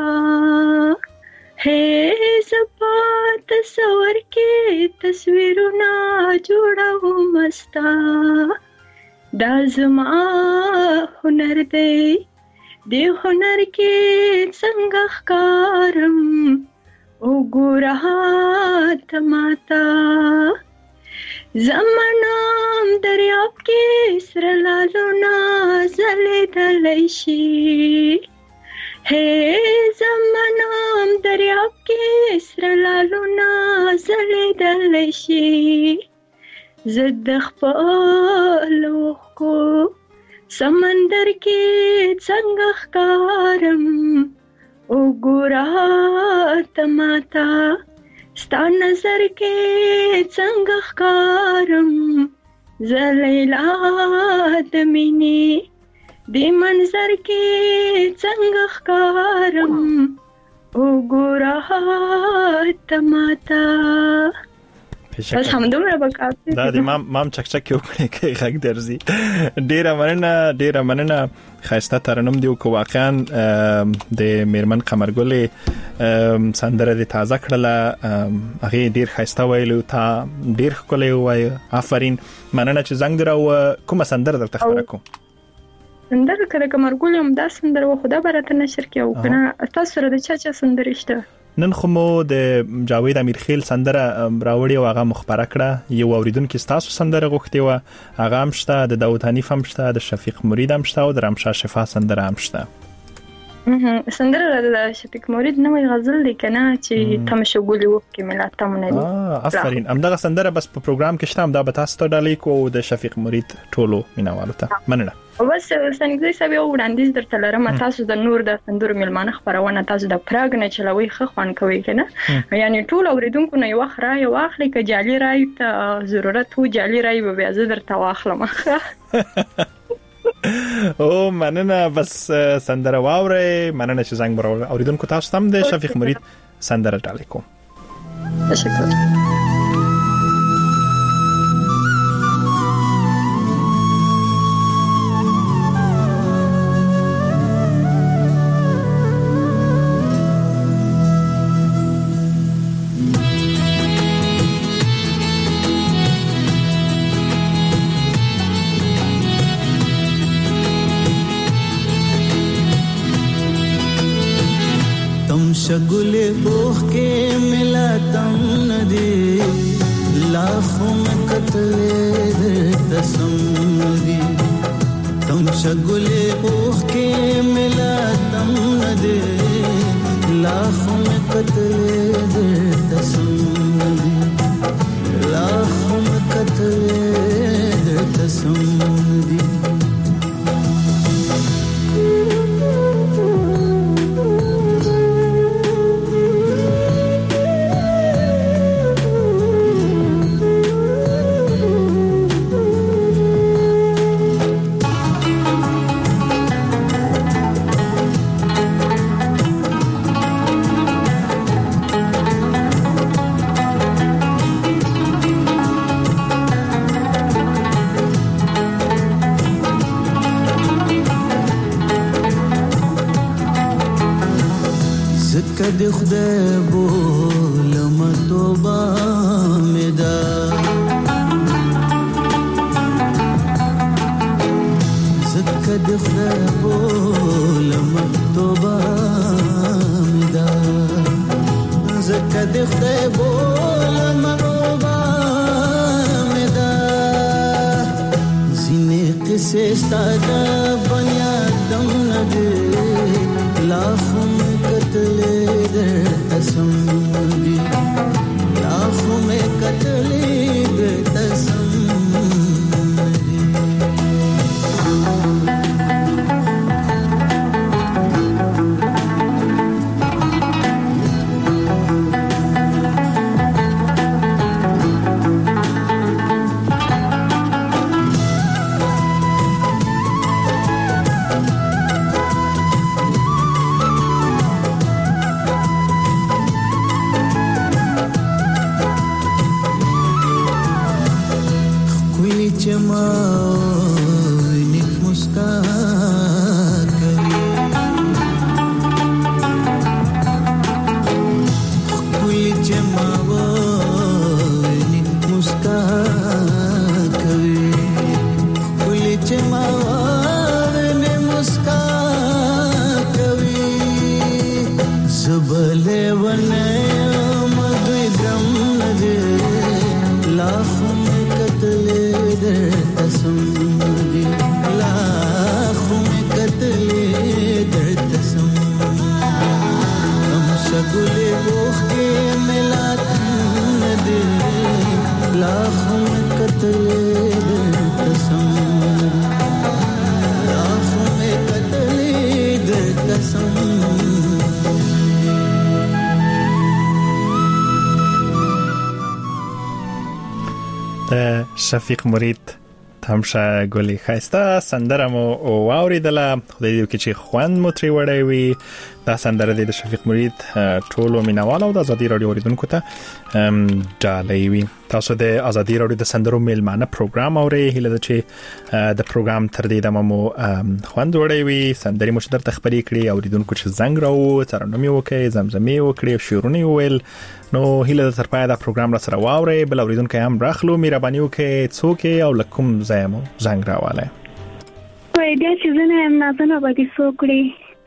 هې زه په تصور کې تصویرونه جوړوم ستا دا زما هنر دی دې هنر کې څنګه ښکارم وګوره ته ماته زما نام دریاب کې سره لالونه ځلېدلی شي هې زما نام دریاب کې سره لالونه ځلېدلی شي زه د خپلو اوښکو سمندر کې څنګه ښکارم وګوره ته ماته ستا نظر کې څنګه ښکارم زه لیلا د مینې دې منظر کې څنګه ښکارم وګوره ته ماته بس همدومره به کافي دا د مام مام چک چک یو کړی کې غږ درځي ډیره مننه ډیره مننه خاصه ترنم دی او واقعا د میرمن قمرګلې سندره د تازه کړله هغه ډیر خاصه ویلو تا ډیر ښکلی وای آفرین مننه چې زنګ درو کومه سندره درته خبره کوم سندره کړه قمرګلې هم دا سندره و خدا برته نشر کې او کنه تاسو سره د چا چا سندره شته نن خو مو د جاوید امیرخیل سندره راوړی او هغه مخبره کړه یو اوریدونکو تاسو سندره غوښتي و هغه هم شته د داوود حنیف هم شته د شفیق مرید هم شته او د رمشا شفا سندره هم شته سندره د شفیق مرید نوې غزل دی کنه چې تم شغولي وکي ملاته مونږ اه افرین همدغه سندره بس په پروګرام کې شته هم دا به تاسو ته ډالې کو د شفیق مرید ټولو مینوالو ته مننه. بس سنګي سبي وړاندیز درته لرم تاسو د نور د سندرو ملمانه خبرونه تاسو د پراګ نه چلوي خو خوان کوي کنه یعنی ټول اوریدونکو نه یو خره یو اخلي ک جالي راي ته ضرورت هو جالي راي به بیا زه درته واخلم. او مننه بس سندره واوره مننه چې زنګ برول اوریدونکو تاسو هم د شفیق مرید سندره ډالې کوم. تشکر. शगुले बोख के मिला तम नदी लाखों में कतले तसम नदी तुम शगुले बोख के मिला तम नदी लाखों में कतले तसम नदी लाखों में कतले तसम नदी د خدای بولم توبه مې ده زکه د خدای بولم توبه مې ده زکه د خدای بولم توبه مې ده ځینې قصې ستا د بنیادم نه دي لاخو مې کتلې تسم دی لاخو میں کتلی دے تسم دی شفیق مرید تمشه ګلي خاسته سندره مو واوریدله خدای دې وکړي چې خوند مو ترې وړی وي دا سندره د شفیق مرید ټولو مینوال او د ازادي رادیو اوریدونکو ته ډالۍ وي. تاسو د ازادي رادیو د سندرو میلمانه پروګرام اورئ هله د چې د پروګرام تر دې دمه مو خوند وړی وي سندري مو درته خبرې کړې اوریدونکو چې زنګ راو ترنم یې وکړي زمزمې وکړي شعرونه ویل نو هله تر پای دا پروګرام را سره واورئ بل اوریدونکو هم راخلو مهرباني وکړئ څوک او لکم زایمو زنګ راواله وای بیا چې زنه هم نازنه باندې سوکړي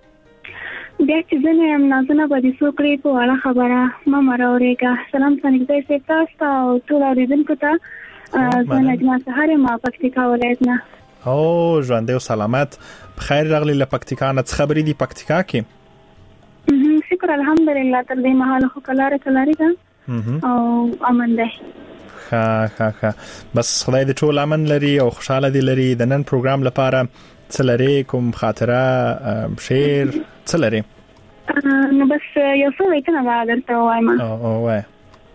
بیا چې زنه هم نازنه باندې سوکړي په اړه خبره ما مراورېګه سلام څنګه تاسو تاسو او ټول اوریدونکو ته زنه د سهار ما پکتیکا ولایت نه او ژوند او سلامت. بخیر راغلی له پکتیکا نه. څه خبرې دي پکتیکا کې؟ شکر الحمدلله تر دې مهاله خو کلاره کلاري ده او امن ده. ښه ښه ښه. بس خدای دې ټول امن لري او خوشاله دي لري. د نن پروګرام لپاره څه لري؟ کوم خاطره، شعر څه لري؟ نو بس یو څه وایته نه درته وایم. او او وای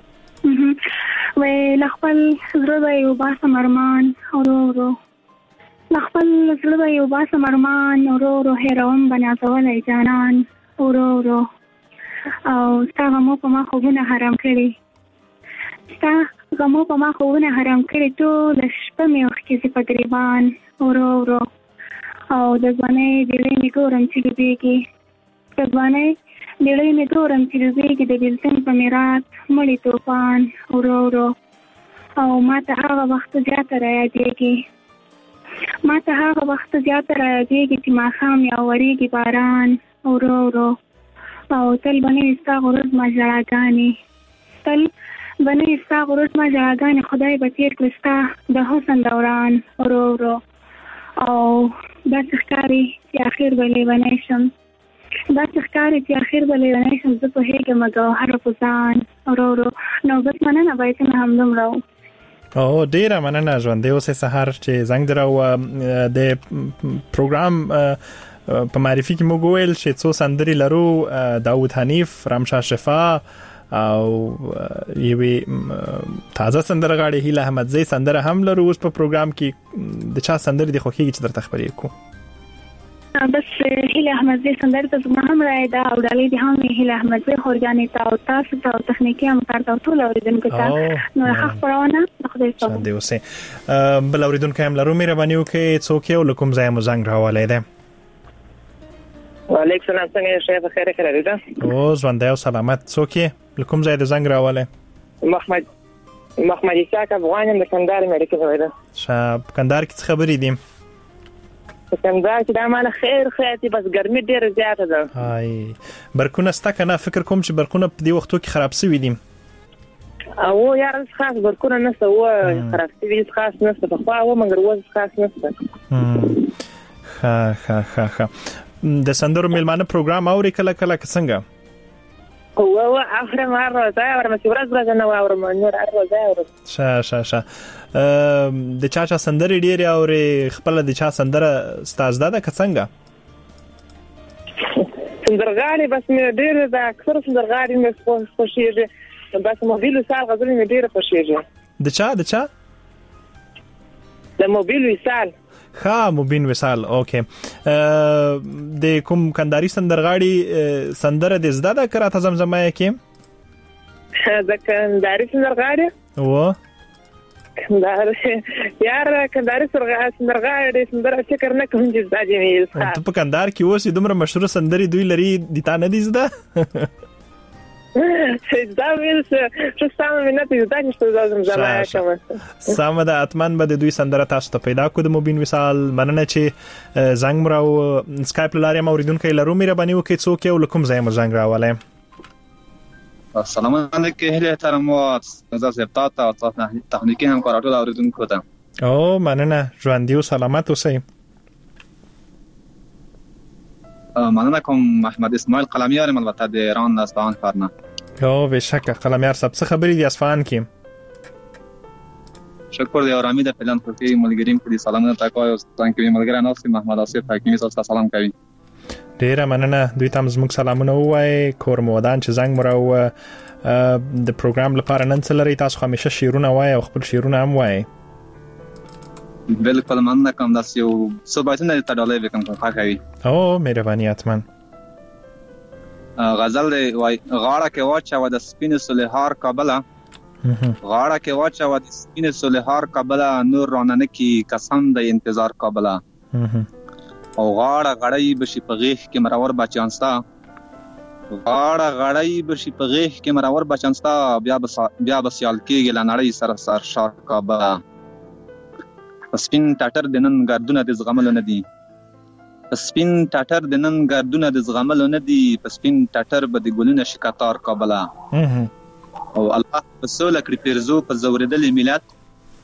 وای لخپل زړه به یو باسم ارمان ورو ورو، لخپل زړه به یو باسم ارمان ورو ورو، هیروم بنازولی جانان ورو ورو، او ستا غمو په ما خوبونه حرام کړي، ستا غمو په ما خوبونه حرام کړي، ټوله شپه مې وښکې په ګریبان ورو ورو، او د ځوانۍ ډېرې مې ګورم چې ډوبېږي، د ځوانۍ ډېرې مې ګورم چې ډوبېږي، د بېلتون په میرات مړي توپان ورو ورو، او ما ته هغه وخت زیاته رایادېږي، ما ته هغه وخت زیاته رایادېږي چې ماښام یا ورېږي باران ورو ورو، او تل به نه وي ستا غرور ما ژړاګانې، تل به نه وي ستا غرور ما ژړاګانې، خدای به تېر کړي ستا د حسن دوران ورو ورو، او داسې ښکاري چې اخر به لیونی شم، داسې ښکاري چې اخر به لیونی شم، زه پوهېږم ګوهره په ځان ورو ورو. نو بس مننه بیتونه همدومره وو. او ډیره مننه ژوندۍ اوسې سهار چې زنګ درو. د پروګرام په معرفي کې موږ ویل چې څو سندرې لرو، داود حنیف، رامشاه شفا او یوې تازه سندرغاړې هیله احمدزی سندره هم لرو. اوس په پروګرام کې د چا سندرې دي خوښیږي چې درته خبرې کوو؟ بس هیله احمدزی سندره ته زما هم رایه ده، او ډالۍ دې هم هیله احمدزی خورګانې ته او تاسو ته او تخنیکي همکار ته او ټول اورېدونکو ته نوره ښه خپرونه د خدای څخه. ژوندۍ اوسې. بل اورېدونکی هم لرو، مهرباني وکړئ څوک یې او له کوم ځایه مو زنګ راولی دی؟ وعلیکم سلام، څنګه یې؟ ښه بخیر خیرې ده؟ او ژوندی او سلامت. څوک یې؟ له کوم ځای د زنګ راولی؟ محمد محمد اسحاق افغان یم، د کندهار مې اړیکه شوې ده. ښه، په کندهار کې څه خبرې دي؟ په کندهار کې دا ماله خیر خیر دي، بس ګرمي ډېره زیاته ده. هاي برقونه شته که نه؟ فکر کوم چې برقونه په دې وختو کې خراب شوي دي. او یاره خاص برقونه نشته، و خراب شوي خاص نشته، پخوا و مګر اوس خاص نشته. ښه ښه ښه ښه. د سندرو میلمانه پروګرام اوري کله کله که څنګه؟ او او اخرم هر ورځ اورم، چې ورځ ورځ نه اورم، نور هر ورځ اورم. ښه ښه ښه. د چا چا سندرې ډېرې اورې؟ خپله د چا سندره ستا زده ده که څنګه؟ سندرغاړي بس مې ډېره ده، اکثر سندرغاړي مې خوښېږي، بس موبیل وصال غزلې مې ډېره خوښېږي. د چا د چا؟ د موبیل وصال. ښه، مبین وصال. اوکې. د کوم کندهاري سندرغاړي سندره دې زده ده که راته زمزمه یې کې؟ د کندهاري سندرغاړي و کندهار یار کندهاري سندرغاړي سندره فکر نه کوم چې زده دي. ته په کندهار کې اوسې، دومره مشهوره سندرې دوی لري، دي تا نه دي زده؟ زده ویل چې سامه مې نه دي زده چې زمزمه یې کوم. سامه ده، حتما به د دوی سندره تاسو ته پیدا کړو د مبین وصال. مننه چې زنګ مو راو. سکایپ له لارې هم اورېدونکی لرو، مهرباني وکړئ څوک یې او له کوم ځایه مو زنګ راولی؟ السلام علیکم، هیله احترام او عزت زیبتا ته او تخنیکی همکار ټول اوریدونکو ته. او مننه، ژوندي او سلامت اوسئ. مننه کوم محمد اسماعیل قلمیار، البته د ایران د اصفهان ښار نه. او بشکه قلمیار صاحب، څه خبرې دي اصفهان کې؟ شکر دی، آرامی ده، فعلا خوشی ملګریم کړي، سلامونه تکای او څنګه ملګری ناس محمد آصف حکیمی صاحب سلام کوي. ډیره مننه، دوی ته زموږ سلامونه ووایي. کور مو ودان چې زنګ مو راو. د پروګرام لپاره نن څه لرئ؟ تاسو همیشه شعرونه وایي او خپل شعرونه هم وایي. بالکل مننه کوم، داسې یو څو بیتونه ته ډالۍ وکړم که خوښ وي. او مهرباني، حتما. غزل دی، وایي غاړه کې واچوه د سپینې سلیهار کابله، غاړه کې واچوه د سپینې سلیهار کابله، نور رانه نه کي قسم د انتظار کابله، او غاړه غړی بشي په غیږ کې مرور بچیان ستا، غاړه غړی بشي په غیږ کې مرور بچیان ستا، بیا بیا به سیال کېږي له نړۍ سره سرشار کابله. سپین ټټر د نن ګردونه د زغملو نه دي، سپین ټټر د نن ګردونه د زغملو نه دي، په سپین ټټر به د ګلونه شي قطار کابله. او الله په سوله کړي پیرزو په زورېدلې ملت،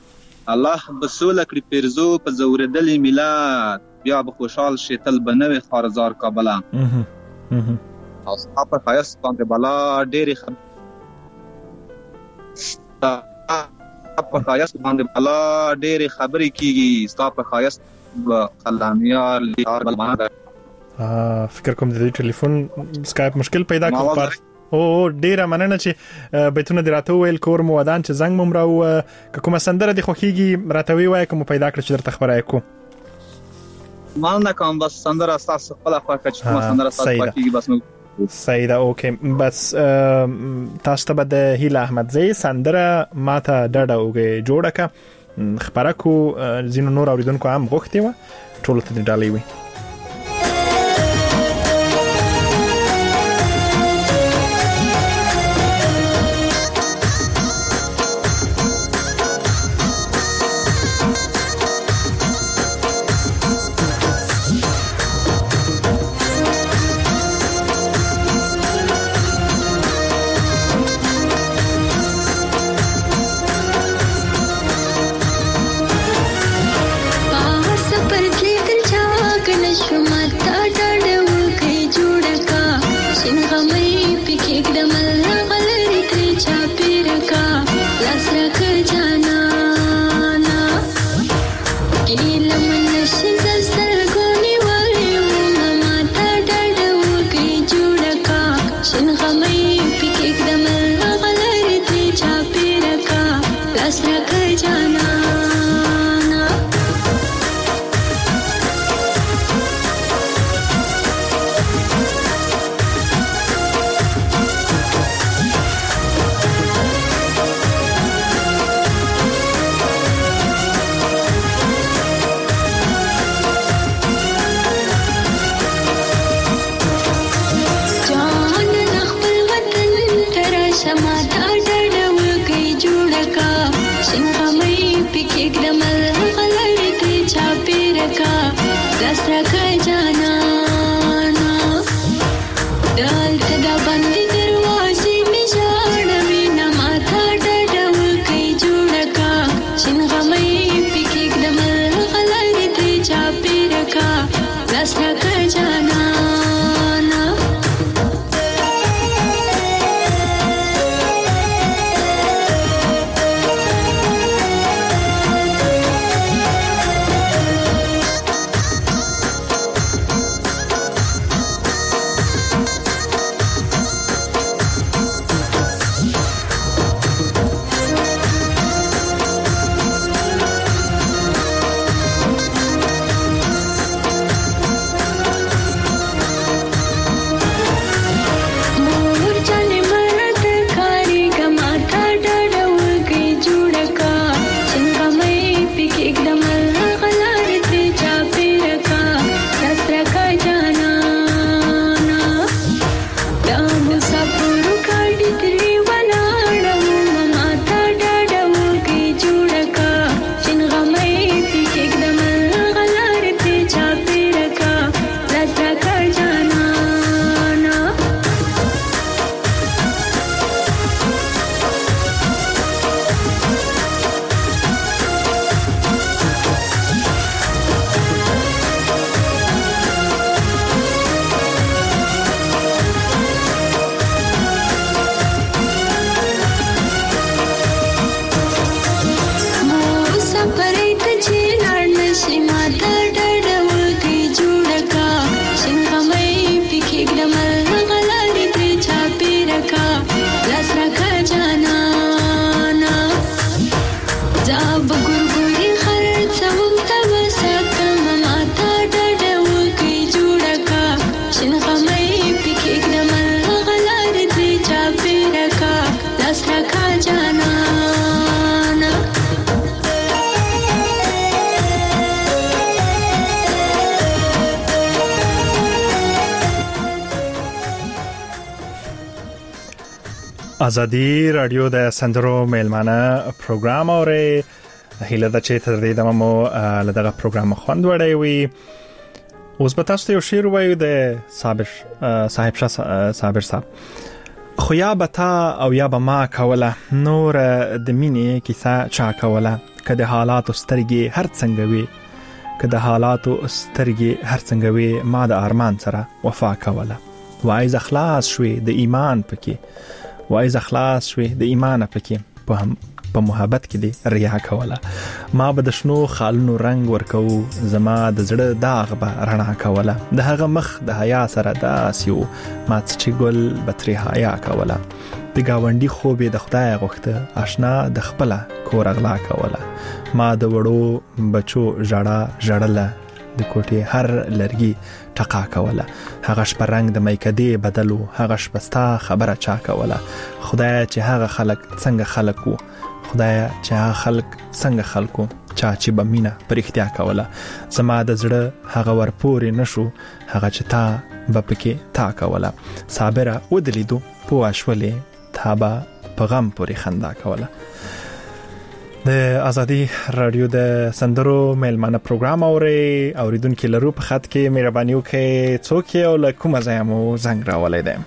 الله به سوله کړي پیرزو په زوردلې میلاد بیا به خوشحال شي تل به نوې خارزار کابله او ستا په ښایست باندې بلا ډېرې خبرې په ښایست باندې بلا ډېرې خبرې کېږي ستا په ښایست به خلامیار لیار بلمانه فکر کوم د دې ټلیفون سکایپ مشکل پیدا کړ پر او ډیره مننه چې بیتونه دراته ویل کور مو ودان چې زنګ ممراو کومه سندره د خوخيږي راتوي وای کوم پیدا کړ چې درته خبره کو مالنه کوم بس سندره تاسو خپل خپل چې کومه سندره تاسو پکې بس نو سیدا اوکې بس تاسو ته د هیله احمد زئی سندره ماته ډډه وګي جوړه کا خبره کو زینو نور اوریدونکو هم غوښتي و ټول ته ډالې وي ازادي رادیو د سندرو میلمانه پروګرام اوري هیله ده چې تر دې دمه مو لدغه پروګرام خوند وړی وي. اوس به تاسو ته یو شعر وایو د صابر صاحب شاه صابر صاحب. خو یا به تا او یا به ما کوله نور د مینې کیسه چا کوله که د حالاتو سترګې هر څنګه وي که د حالاتو سترګې هر څنګه وي ما د ارمان سره وفا کوله وای ز اخلاص شوي د ایمان پکې وای ز اخلاص شوي د ایمان پکې په هم په محبت کې دی ریا کوله ما به د شنو خالونو رنگ ورکو زما د زړه داغ به رڼا کوله د هغه مخ د حیا سره داس یو ما چې ګل به ترې حیا کوله د گاونډي خوب د خدای غوښته آشنا د خپل کور غلا کوله ما د وړو بچو ژړا ژړله د کوټې هر لرګي ټقا کوله هغه شپه رنگ د میکدې بدلو هغه شپه ستا خبره چا کوله خدای چې هغه خلک څنګه خلک وو خدای چې هغه خلک څنګه خلکو چا چې به مینه پرختیا کوله زما د زړه هغه ورپورې نشو هغه چې تا به پکې تا کوله صابره ودلیدو پوه شولې تا به په غم پورې خندا کوله د ازادي رادیو د سندرو میلمانه پروګرام اوري اوریدونکو لرو په خط کې مهرباني وکړئ څوک یو له کومه ځای مو زنګ راولای دی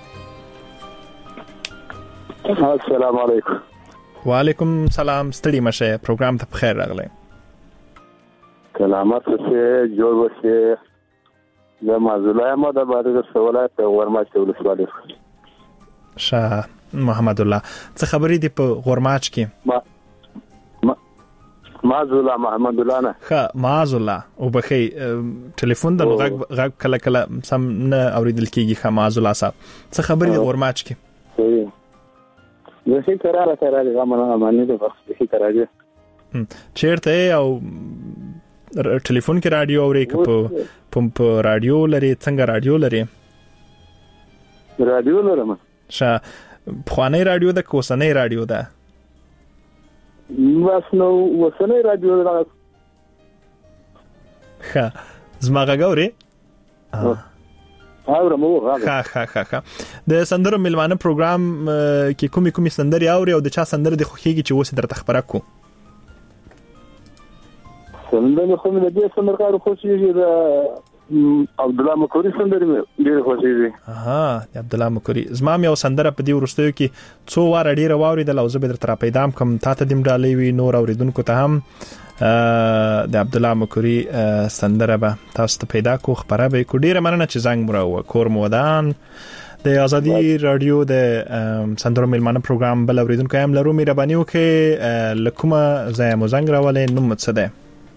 السلام علیکم وعلیکم سلام ستړي مشه پروګرام ته بخیر راغلی سلامت اوسئ جوړ اوسئ زه معذوله یم د بادغیس ولایت غورماچ ولسوالۍ شاه محمد الله څه خبرې دي په غورماچ کې معذوله محمد الله نه ښه معذوله او بخي ټلیفون د غږ غږ کله کله سم نه اوریدل کیږي ښه معذوله صاحب څه خبرې د غورماچ کې صحیح د شي قرار قرار غمنه معنی د وخت د شي قرار چیرته او ټلیفون کې رادیو اوري که په په رادیو لري څنګه رادیو لري رادیو لرم شه خواني رادیو د کوسنۍ رادیو ده بس نو وسنۍ رادیو ده ښه زما غاوري اورم مو غاړه ښه ښه ښه ښه د سندرو میلمانه پروګرام کې کومي کومي سندري اوري او د چا سندره د خوخيږي چې وسه درته خبره کو سندره خو مې د دې سندرکارو خوښيږي د عبد الله مکوري سندره مې ډېر خوښيږي ها د عبد الله مکوري زما مې او سندره په دې ورستیو کې څو واره ډېر واوري د لوزه به درته پیدام کم تا ته دیم ډالې وی نور اوریدونکو ته هم د عبد الله مکوري سندره به تاسو ته پیدا کو خبره به کو ډیره مننه چې زنګ مرو کور مودان د ازادي رادیو د سندرو میلمانه پروګرام بل اوریدونکو هم لرو مهرباني وکړئ لکومه زای مو زنګ راولې نوم څه ده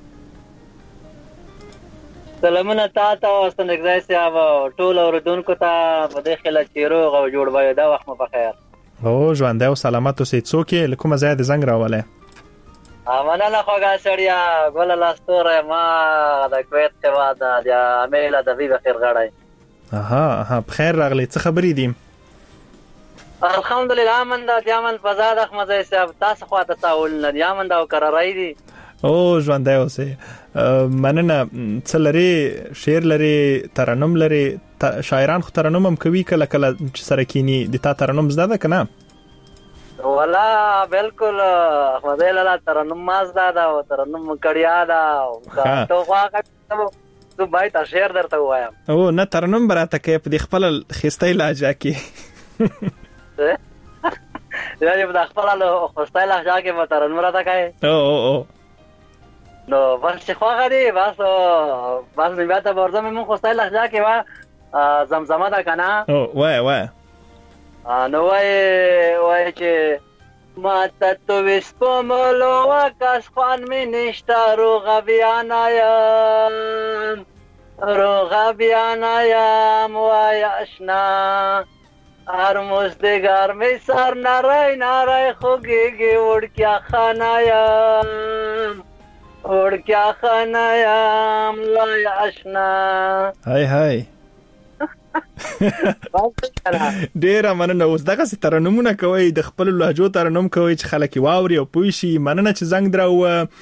سلامونه تاسو او ستنګزای صاحب ټول اوریدونکو ته په دې خله چیرو غو جوړ وای دا وخت مو په خیر او ژوند او سلامت اوسئ څوک لکومه زای د زنګ راولې امانه خوګه سړیا ګول لاستوره ما د کویت ته واده د امیل د وی بخیر غړای اها ها بخیر راغلی څه خبرې دي الحمدلله من د یمن فزاد احمد صاحب تاسو خو ته تاول نه یمن دا قرارای دي او ژوند اوسئ مننه څه لري شعر لري ترنم لري شاعران خو ترنم هم کوي کله کله چې سره کینی د تا ترنم زده ده کنه ولا بالکل احمد لاله ترنم مازدا دا او ترنم کړیا دا ته واګه تو بای تا شعر درته وایم او نه ترنم براته کې په خپل خستای لاجا کې یعنی په خپل خستای لاجا کې مو ترنم راته کوي او او او نو بس خو غدي بس بس مې بیا ته ورځم مې خستای لاجا کې وا زمزمه دا کنه او وای وای نو وای وای چې ما ته تو وسپملو واکاس خوان می نشتا روغ بیان آیم روغ بیان آیم وای آشنا هر مزدگار می سر نرای نرای خوگیگی وڑکیا خانایم وڑکیا خانایم وای آشنا های های ډیر مننه اوس دغه سترنمونه کوي د خپل لهجو ترنم کوي چې خلک واوري او پوي شي مننه چې زنګ درو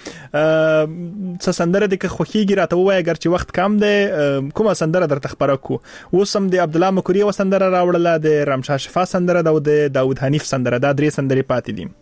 څه سندره د خوخيږي راته وای اگر چې وخت کم دی کومه سندره درته خبره کو اوس هم د عبد الله مکوري و سندره راوړله د رمشا شفا سندره د داوود حنیف سندره دا درې سندرې پاتې دي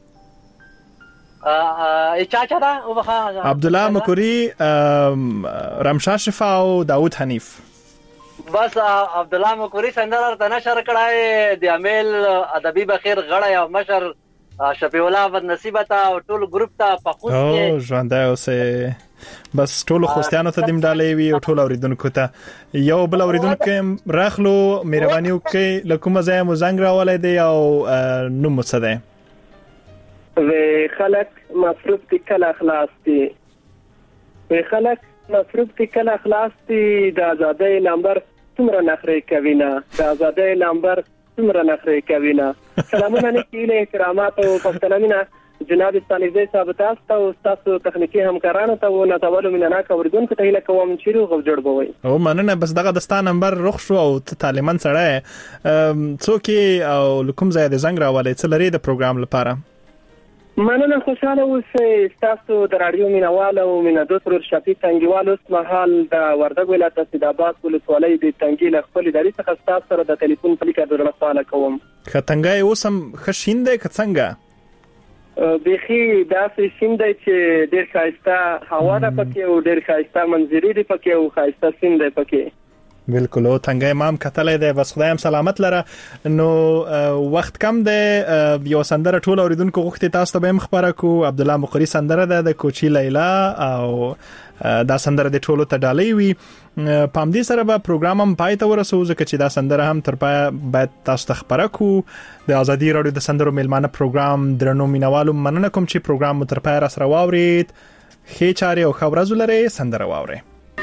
ا چا چا دا او بخا عبد الله مکوري رمشا شفا او داوود حنیف بس عبد الله مکوري سندره ته نشر کړای د امیل ادبي بخیر غړی او مشر شفیع الله بد نصیب ته او ټول ګروپ ته په خوش کې او ژوندای اوسه بس ټول خوستیانو ته دیم ډالې وی او ټول اوریدونکو ته یو بل اوریدونکو راخلو مهرباني وکړئ لکه ځای مو زنګ راولای دی او نو مو څه دی و خلک مصروف دي کله اخلاص دي و خلک مصروف دي کله اخلاص دي د آزادۍ نمبر څومره نخري کوي نه د آزادۍ نمبر څومره نخري کوي نه سلامونه نیکیله احترامات او پښتنامینه جناب استانیزه صاحب تاسو او تاسو تخنیکی همکارانو ته و نتاولو مینانا کوردونکو ته هیله کوم چې روغ جوړ بوي او مننه بس دغه دستا نمبر رخ شو او طالبان سره څوک او لکم زیاده زنګ راولې څه لري د پروګرام لپاره مننه خوشاله اوسئ تاسو د رادیو مینوال او مینادوس ور شفیق تنګیوال اوس مهال د وردګ ولایت سیدآباد ولسوالۍ د تنګی له خپل اداري څخه تاسو سره د ټلیفون په لیکه درنه سوال کوم خطنګای اوسم خشینده کڅنګا بخي داسې سیند چې ډېر ښایسته هوا ده پکې او ډېر ښایسته منظرې دي پکې او ښایسته سیند دی پکې بالکل او څنګه امام کتلې ده بس خدایم سلامت لره نو وخت کم ده یو سندره ټول اوریدونکو غوښتي تاسو ته به خبره کو عبد الله مقری سندره ده د کوچی لیلا او دا سندره د ټولو ته ډالۍ وي پام دې سره به پروګرام هم پای ته ورسو ځکه چې دا سندره هم تر پای باید تاسو ته خبره کو د ازادي رادیو د سندرو میلمانه پروګرام درنو مینوالو مننه کوم چې پروګرام مو تر پای را سره واورید خې چاري او خبرزو لري سندره واوري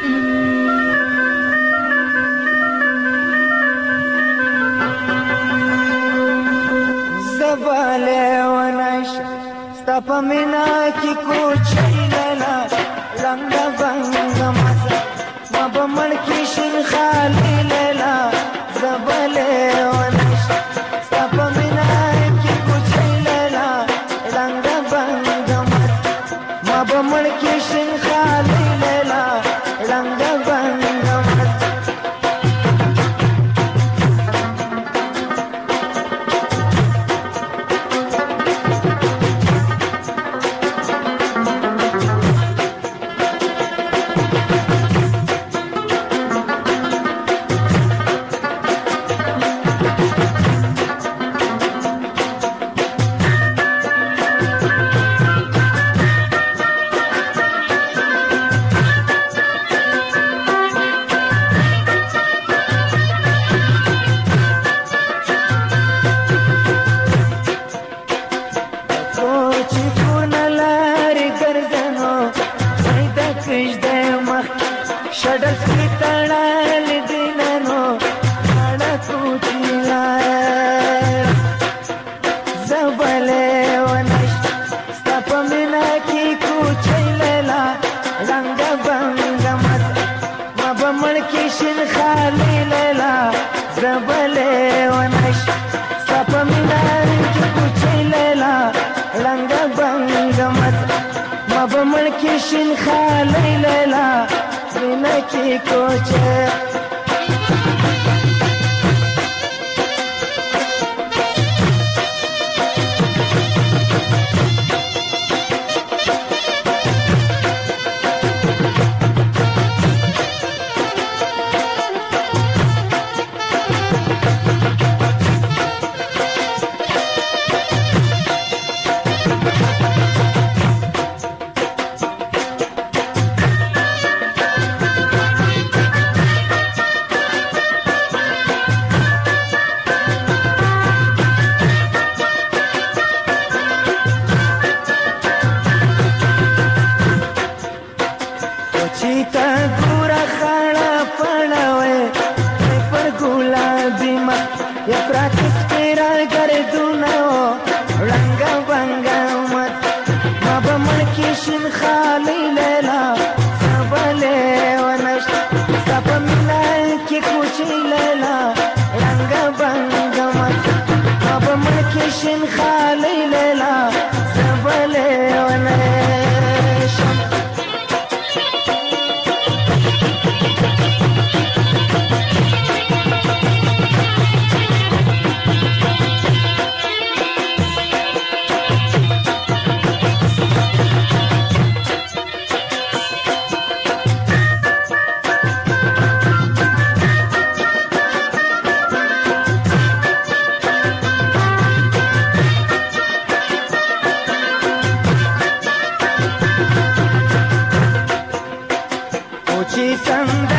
زباله ونش ستپمینا کی کوچی لیلا لنگ بنگ مزا مبمن کی شن خالی لیلا زباله ونش ستپمینا کی کوچی لیلا لنگ بنگ مزا مبمن کی شن خالی لیلا لنگ بنگ شین خالی لیلا زینکی کوچه چې سند